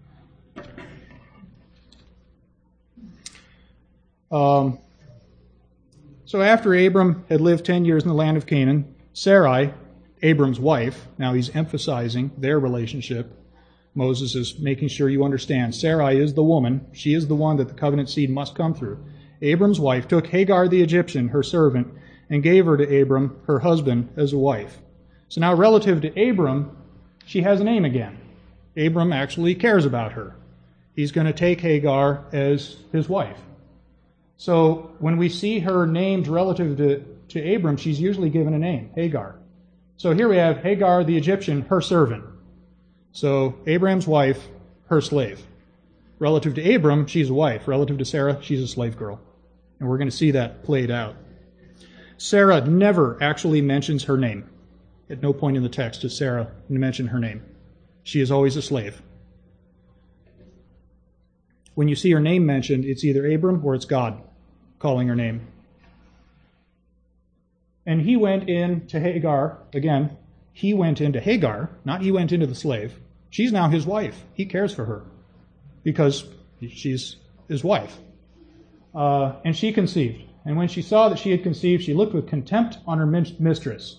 Um, so after Abram had lived ten years in the land of Canaan, Sarai, Abram's wife, now he's emphasizing their relationship. Moses is making sure you understand. Sarai is the woman. She is the one that the covenant seed must come through. Abram's wife took Hagar the Egyptian, her servant, and gave her to Abram, her husband, as a wife. So now relative to Abram, she has a name again. Abram actually cares about her. He's going to take Hagar as his wife. So when we see her named relative to, to Abram, she's usually given a name, Hagar. So here we have Hagar the Egyptian, her servant. So Abraham's wife, her slave. Relative to Abram, she's a wife. Relative to Sarah, she's a slave girl. And we're going to see that played out. Sarah never actually mentions her name. At no point in the text does Sarah mention her name. She is always a slave. When you see her name mentioned, it's either Abram or it's God calling her name. And he went in to Hagar, again, he went into Hagar, not he went into the slave. She's now his wife. He cares for her because she's his wife. Uh, and she conceived. And when she saw that she had conceived, she looked with contempt on her mistress.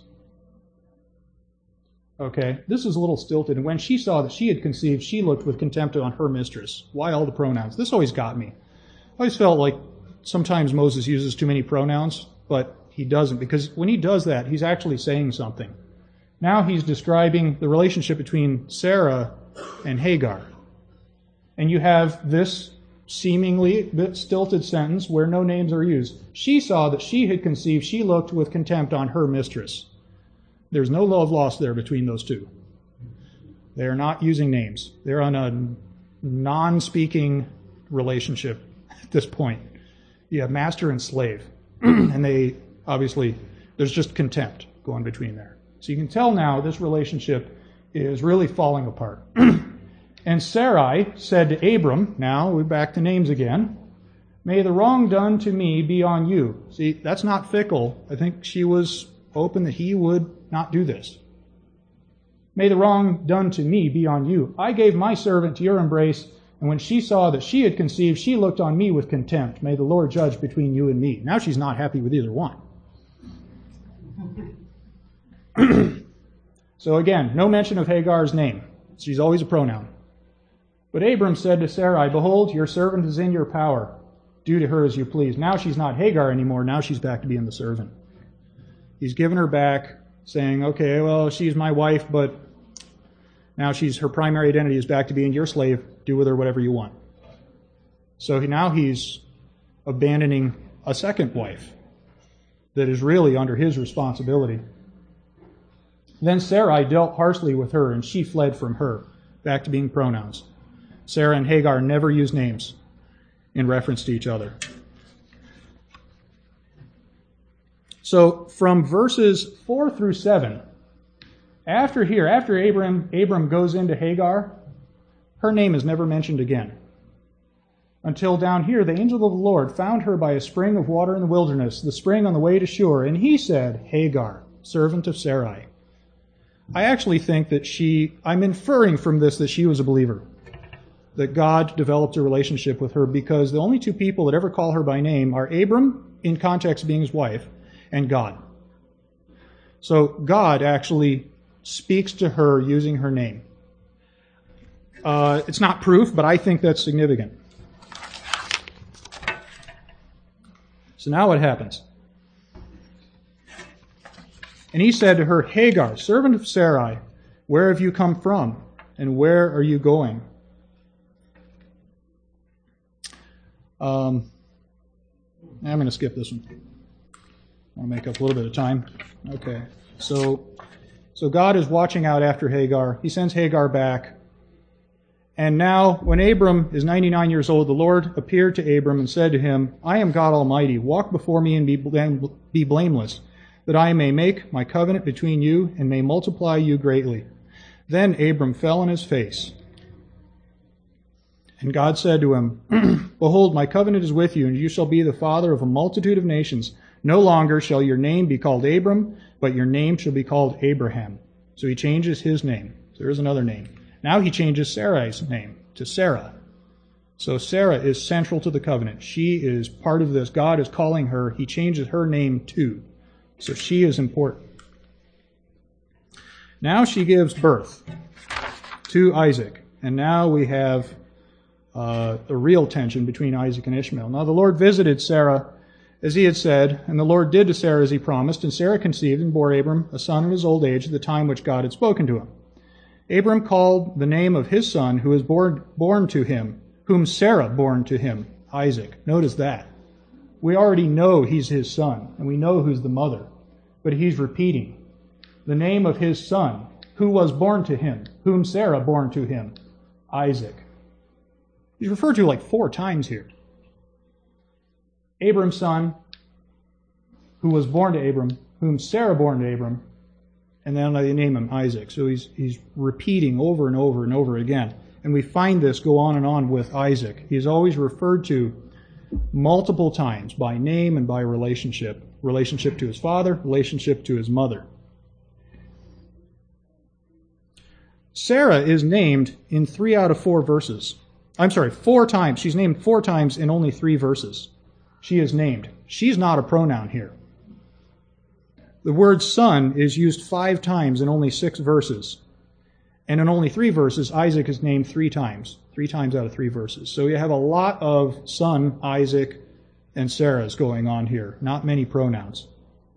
Okay, this is a little stilted. And when she saw that she had conceived, she looked with contempt on her mistress. Why all the pronouns? This always got me. I always felt like sometimes Moses uses too many pronouns, but he doesn't, because when he does that, he's actually saying something. Now he's describing the relationship between Sarah and Hagar. And you have this seemingly stilted sentence where no names are used. She saw that she had conceived, she looked with contempt on her mistress. There's no love lost there between those two. They are not using names. They're on a non-speaking relationship at this point. You have master and slave. And they, obviously, there's just contempt going between there. So you can tell now this relationship is really falling apart. And Sarai said to Abram, now we're back to names again, may the wrong done to me be on you. See, that's not fickle. I think she was open that he would not do this. May the wrong done to me be on you. I gave my servant to your embrace, and when she saw that she had conceived, she looked on me with contempt. May the Lord judge between you and me. Now she's not happy with either one. So again, no mention of Hagar's name. She's always a pronoun. But Abram said to Sarai, behold, your servant is in your power. Do to her as you please. Now she's not Hagar anymore. Now she's back to being the servant. He's given her back, saying, okay, well, she's my wife, but now she's her primary identity is back to being your slave. Do with her whatever you want. So now he's abandoning a second wife that is really under his responsibility. Then Sarai dealt harshly with her, and she fled from her, back to being pronouns. Sarah and Hagar never use names in reference to each other. So from verses four through seven, after here, after Abram, Abram goes into Hagar, her name is never mentioned again. Until down here, the angel of the Lord found her by a spring of water in the wilderness, the spring on the way to Shur, and he said, Hagar, servant of Sarai. I actually think that she, I'm inferring from this that she was a believer, that God developed a relationship with her, because the only two people that ever call her by name are Abram, in context being his wife, and God. So God actually speaks to her using her name. Uh, it's not proof, but I think that's significant. So now what happens? And he said to her, Hagar, servant of Sarai, where have you come from, and where are you going? Um, I'm going to skip this one. I'll make up a little bit of time. Okay. So, so God is watching out after Hagar. He sends Hagar back. And now, when Abram is ninety-nine years old, the Lord appeared to Abram and said to him, I am God Almighty. Walk before me and be, blame, be blameless, that I may make my covenant between you and may multiply you greatly. Then Abram fell on his face. And God said to him, Behold, my covenant is with you, and you shall be the father of a multitude of nations. No longer shall your name be called Abram, but your name shall be called Abraham. So he changes his name. So there is another name. Now he changes Sarai's name to Sarah. So Sarah is central to the covenant. She is part of this. God is calling her. He changes her name too. So she is important. Now she gives birth to Isaac. And now we have uh, the real tension between Isaac and Ishmael. Now the Lord visited Sarah as he had said, and the Lord did to Sarah as he promised, and Sarah conceived and bore Abram a son in his old age at the time which God had spoken to him. Abram called the name of his son who was born, born to him, whom Sarah bore to him, Isaac. Notice that. We already know he's his son, and we know who's the mother, but he's repeating the name of his son, who was born to him, whom Sarah bore to him, Isaac. He's referred to like four times here. Abram's son, who was born to Abram, whom Sarah bore to Abram, and then they name him Isaac. So he's he's repeating over and over and over again. And we find this go on and on with Isaac. He's always referred to multiple times by name and by relationship. Relationship to his father, relationship to his mother. Sarah is named in three out of four verses. I'm sorry, four times. She's named four times in only three verses. She is named. She's not a pronoun here. The word son is used five times in only six verses. And in only three verses, Isaac is named three times. Three times out of three verses. So you have a lot of son, Isaac, and Sarah's going on here. Not many pronouns.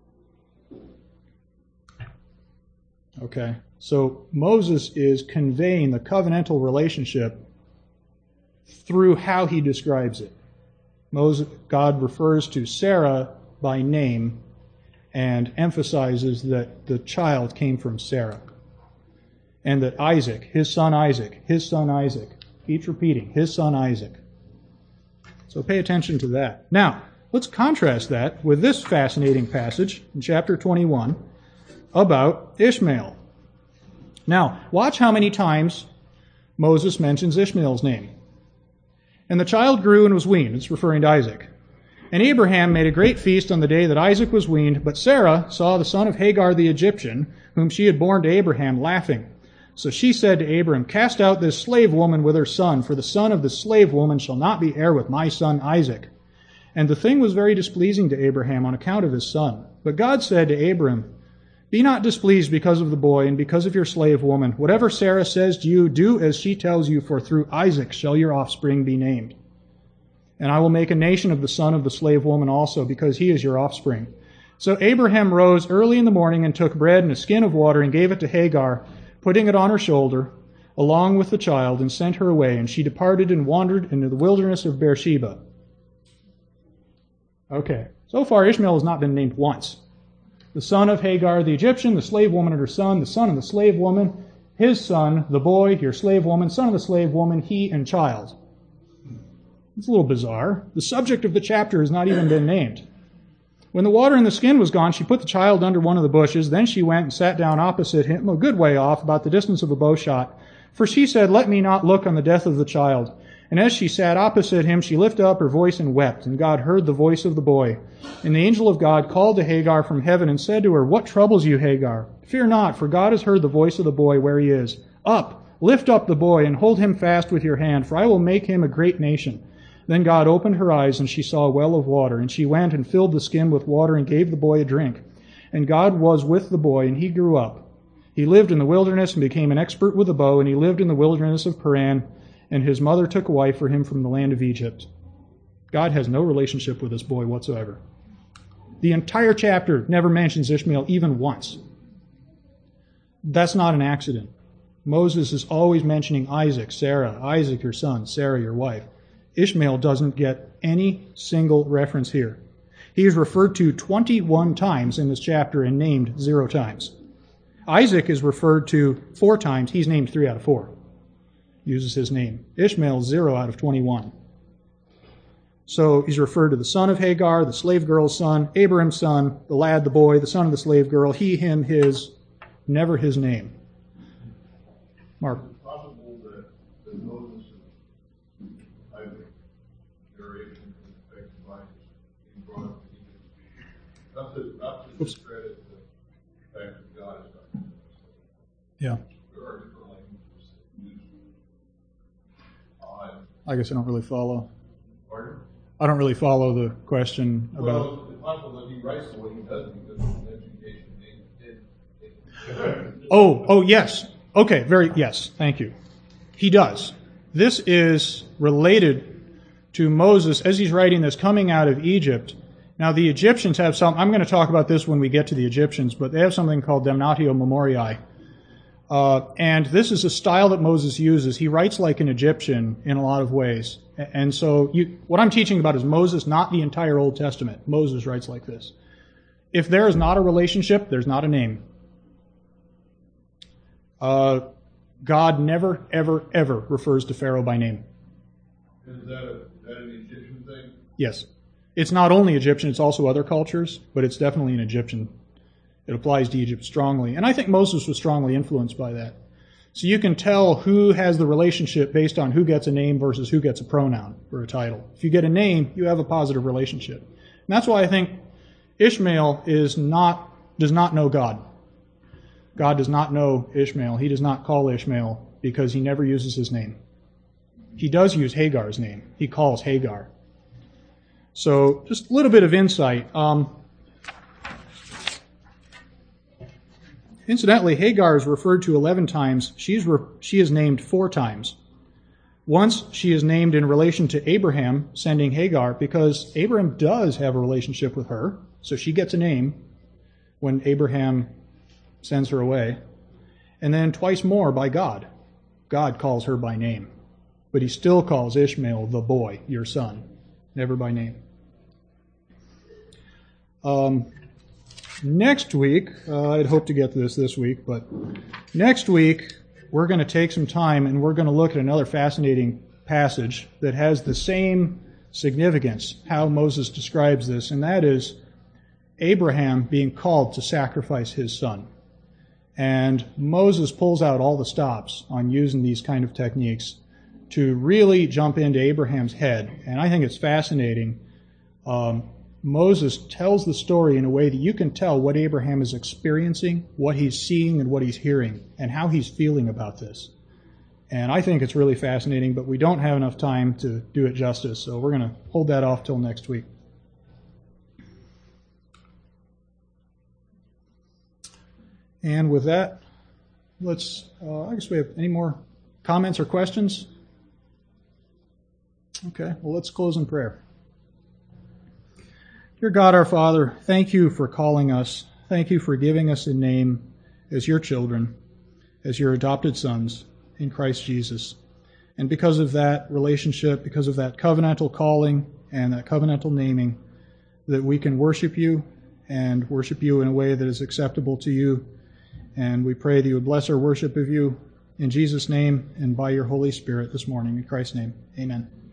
Okay. So Moses is conveying the covenantal relationship through how he describes it. Moses, God refers to Sarah by name and emphasizes that the child came from Sarah. And that Isaac, his son Isaac, his son Isaac, keeps repeating, his son Isaac. So pay attention to that. Now, let's contrast that with this fascinating passage in chapter twenty-one about Ishmael. Now, watch how many times Moses mentions Ishmael's name. And the child grew and was weaned. It's referring to Isaac. And Abraham made a great feast on the day that Isaac was weaned, but Sarah saw the son of Hagar the Egyptian, whom she had borne to Abraham, laughing. So she said to Abram, "Cast out this slave woman with her son, for the son of the slave woman shall not be heir with my son Isaac." And the thing was very displeasing to Abraham on account of his son. But God said to Abram, "Be not displeased because of the boy and because of your slave woman. Whatever Sarah says to you, do as she tells you, for through Isaac shall your offspring be named. And I will make a nation of the son of the slave woman also, because he is your offspring." So Abraham rose early in the morning and took bread and a skin of water and gave it to Hagar, putting it on her shoulder, along with the child, and sent her away. And she departed and wandered into the wilderness of Beersheba. Okay, so far Ishmael has not been named once. The son of Hagar the Egyptian, the slave woman and her son, the son of the slave woman, his son, the boy, your slave woman, son of the slave woman, he and child. It's a little bizarre. The subject of the chapter has not even been named. When the water in the skin was gone, she put the child under one of the bushes. Then she went and sat down opposite him, a good way off, about the distance of a bow shot. For she said, "Let me not look on the death of the child." And as she sat opposite him, she lifted up her voice and wept. And God heard the voice of the boy. And the angel of God called to Hagar from heaven and said to her, "What troubles you, Hagar? Fear not, for God has heard the voice of the boy where he is. Up, lift up the boy, and hold him fast with your hand, for I will make him a great nation." Then God opened her eyes, and she saw a well of water. And she went and filled the skin with water and gave the boy a drink. And God was with the boy, and he grew up. He lived in the wilderness and became an expert with a bow, and he lived in the wilderness of Paran. And his mother took a wife for him from the land of Egypt. God has no relationship with this boy whatsoever. The entire chapter never mentions Ishmael even once. That's not an accident. Moses is always mentioning Isaac, Sarah, Isaac your son, Sarah your wife. Ishmael doesn't get any single reference here. He is referred to twenty-one times in this chapter and named zero times. Isaac is referred to four times. He's named three out of four. Uses his name. Ishmael, zero out of twenty-one. So he's referred to the son of Hagar, the slave girl's son, Abraham's son, the lad, the boy, the son of the slave girl, he, him, his, never his name. Mark. Is it possible that, that Moses and Isaac generation is affected by being brought up to Egypt? Not to, not to discredit the fact that God is not. Yeah. There are different languages that use odd. I guess I don't really follow. Pardon? I don't really follow the question about... Well, it's possible that he writes the way he does because of an education they did. Oh, oh, yes. Okay, very, yes, thank you. He does. This is related to Moses, as he's writing this, coming out of Egypt Now, the Egyptians have some, I'm going to talk about this when we get to the Egyptians, but they have something called Damnatio Memoriae. Uh, and this is a style that Moses uses. He writes like an Egyptian in a lot of ways. And so you, what I'm teaching about is Moses, not the entire Old Testament. Moses writes like this. If there is not a relationship, there's not a name. Uh, God never, ever, ever refers to Pharaoh by name. Is that, a, that an Egyptian thing? Yes. It's not only Egyptian, it's also other cultures, but it's definitely an Egyptian. It applies to Egypt strongly. And I think Moses was strongly influenced by that. So you can tell who has the relationship based on who gets a name versus who gets a pronoun or a title. If you get a name, you have a positive relationship. And that's why I think Ishmael is not, does not know God. God does not know Ishmael. He does not call Ishmael because he never uses his name. He does use Hagar's name. He calls Hagar. So just a little bit of insight. Um, Incidentally, Hagar is referred to eleven times. She's re- she is named four times. Once she is named in relation to Abraham sending Hagar because Abraham does have a relationship with her, so she gets a name when Abraham sends her away. And then twice more by God. God calls her by name. But he still calls Ishmael the boy, your son, never by name. Um... Next week, uh, I'd hoped to get to this this week, but next week we're going to take some time and we're going to look at another fascinating passage that has the same significance, how Moses describes this, and that is Abraham being called to sacrifice his son. And Moses pulls out all the stops on using these kind of techniques to really jump into Abraham's head. And I think it's fascinating. Um, Moses tells the story in a way that you can tell what Abraham is experiencing, what he's seeing, and what he's hearing, and how he's feeling about this. And I think it's really fascinating, but we don't have enough time to do it justice, so we're going to hold that off till next week. And with that, let's, uh, I guess we have any more comments or questions? Okay, well, let's close in prayer. Dear God, our Father, thank you for calling us. Thank you for giving us a name as your children, as your adopted sons in Christ Jesus. And because of that relationship, because of that covenantal calling and that covenantal naming, that we can worship you and worship you in a way that is acceptable to you. And we pray that you would bless our worship of you in Jesus' name and by your Holy Spirit this morning. In Christ's name, amen.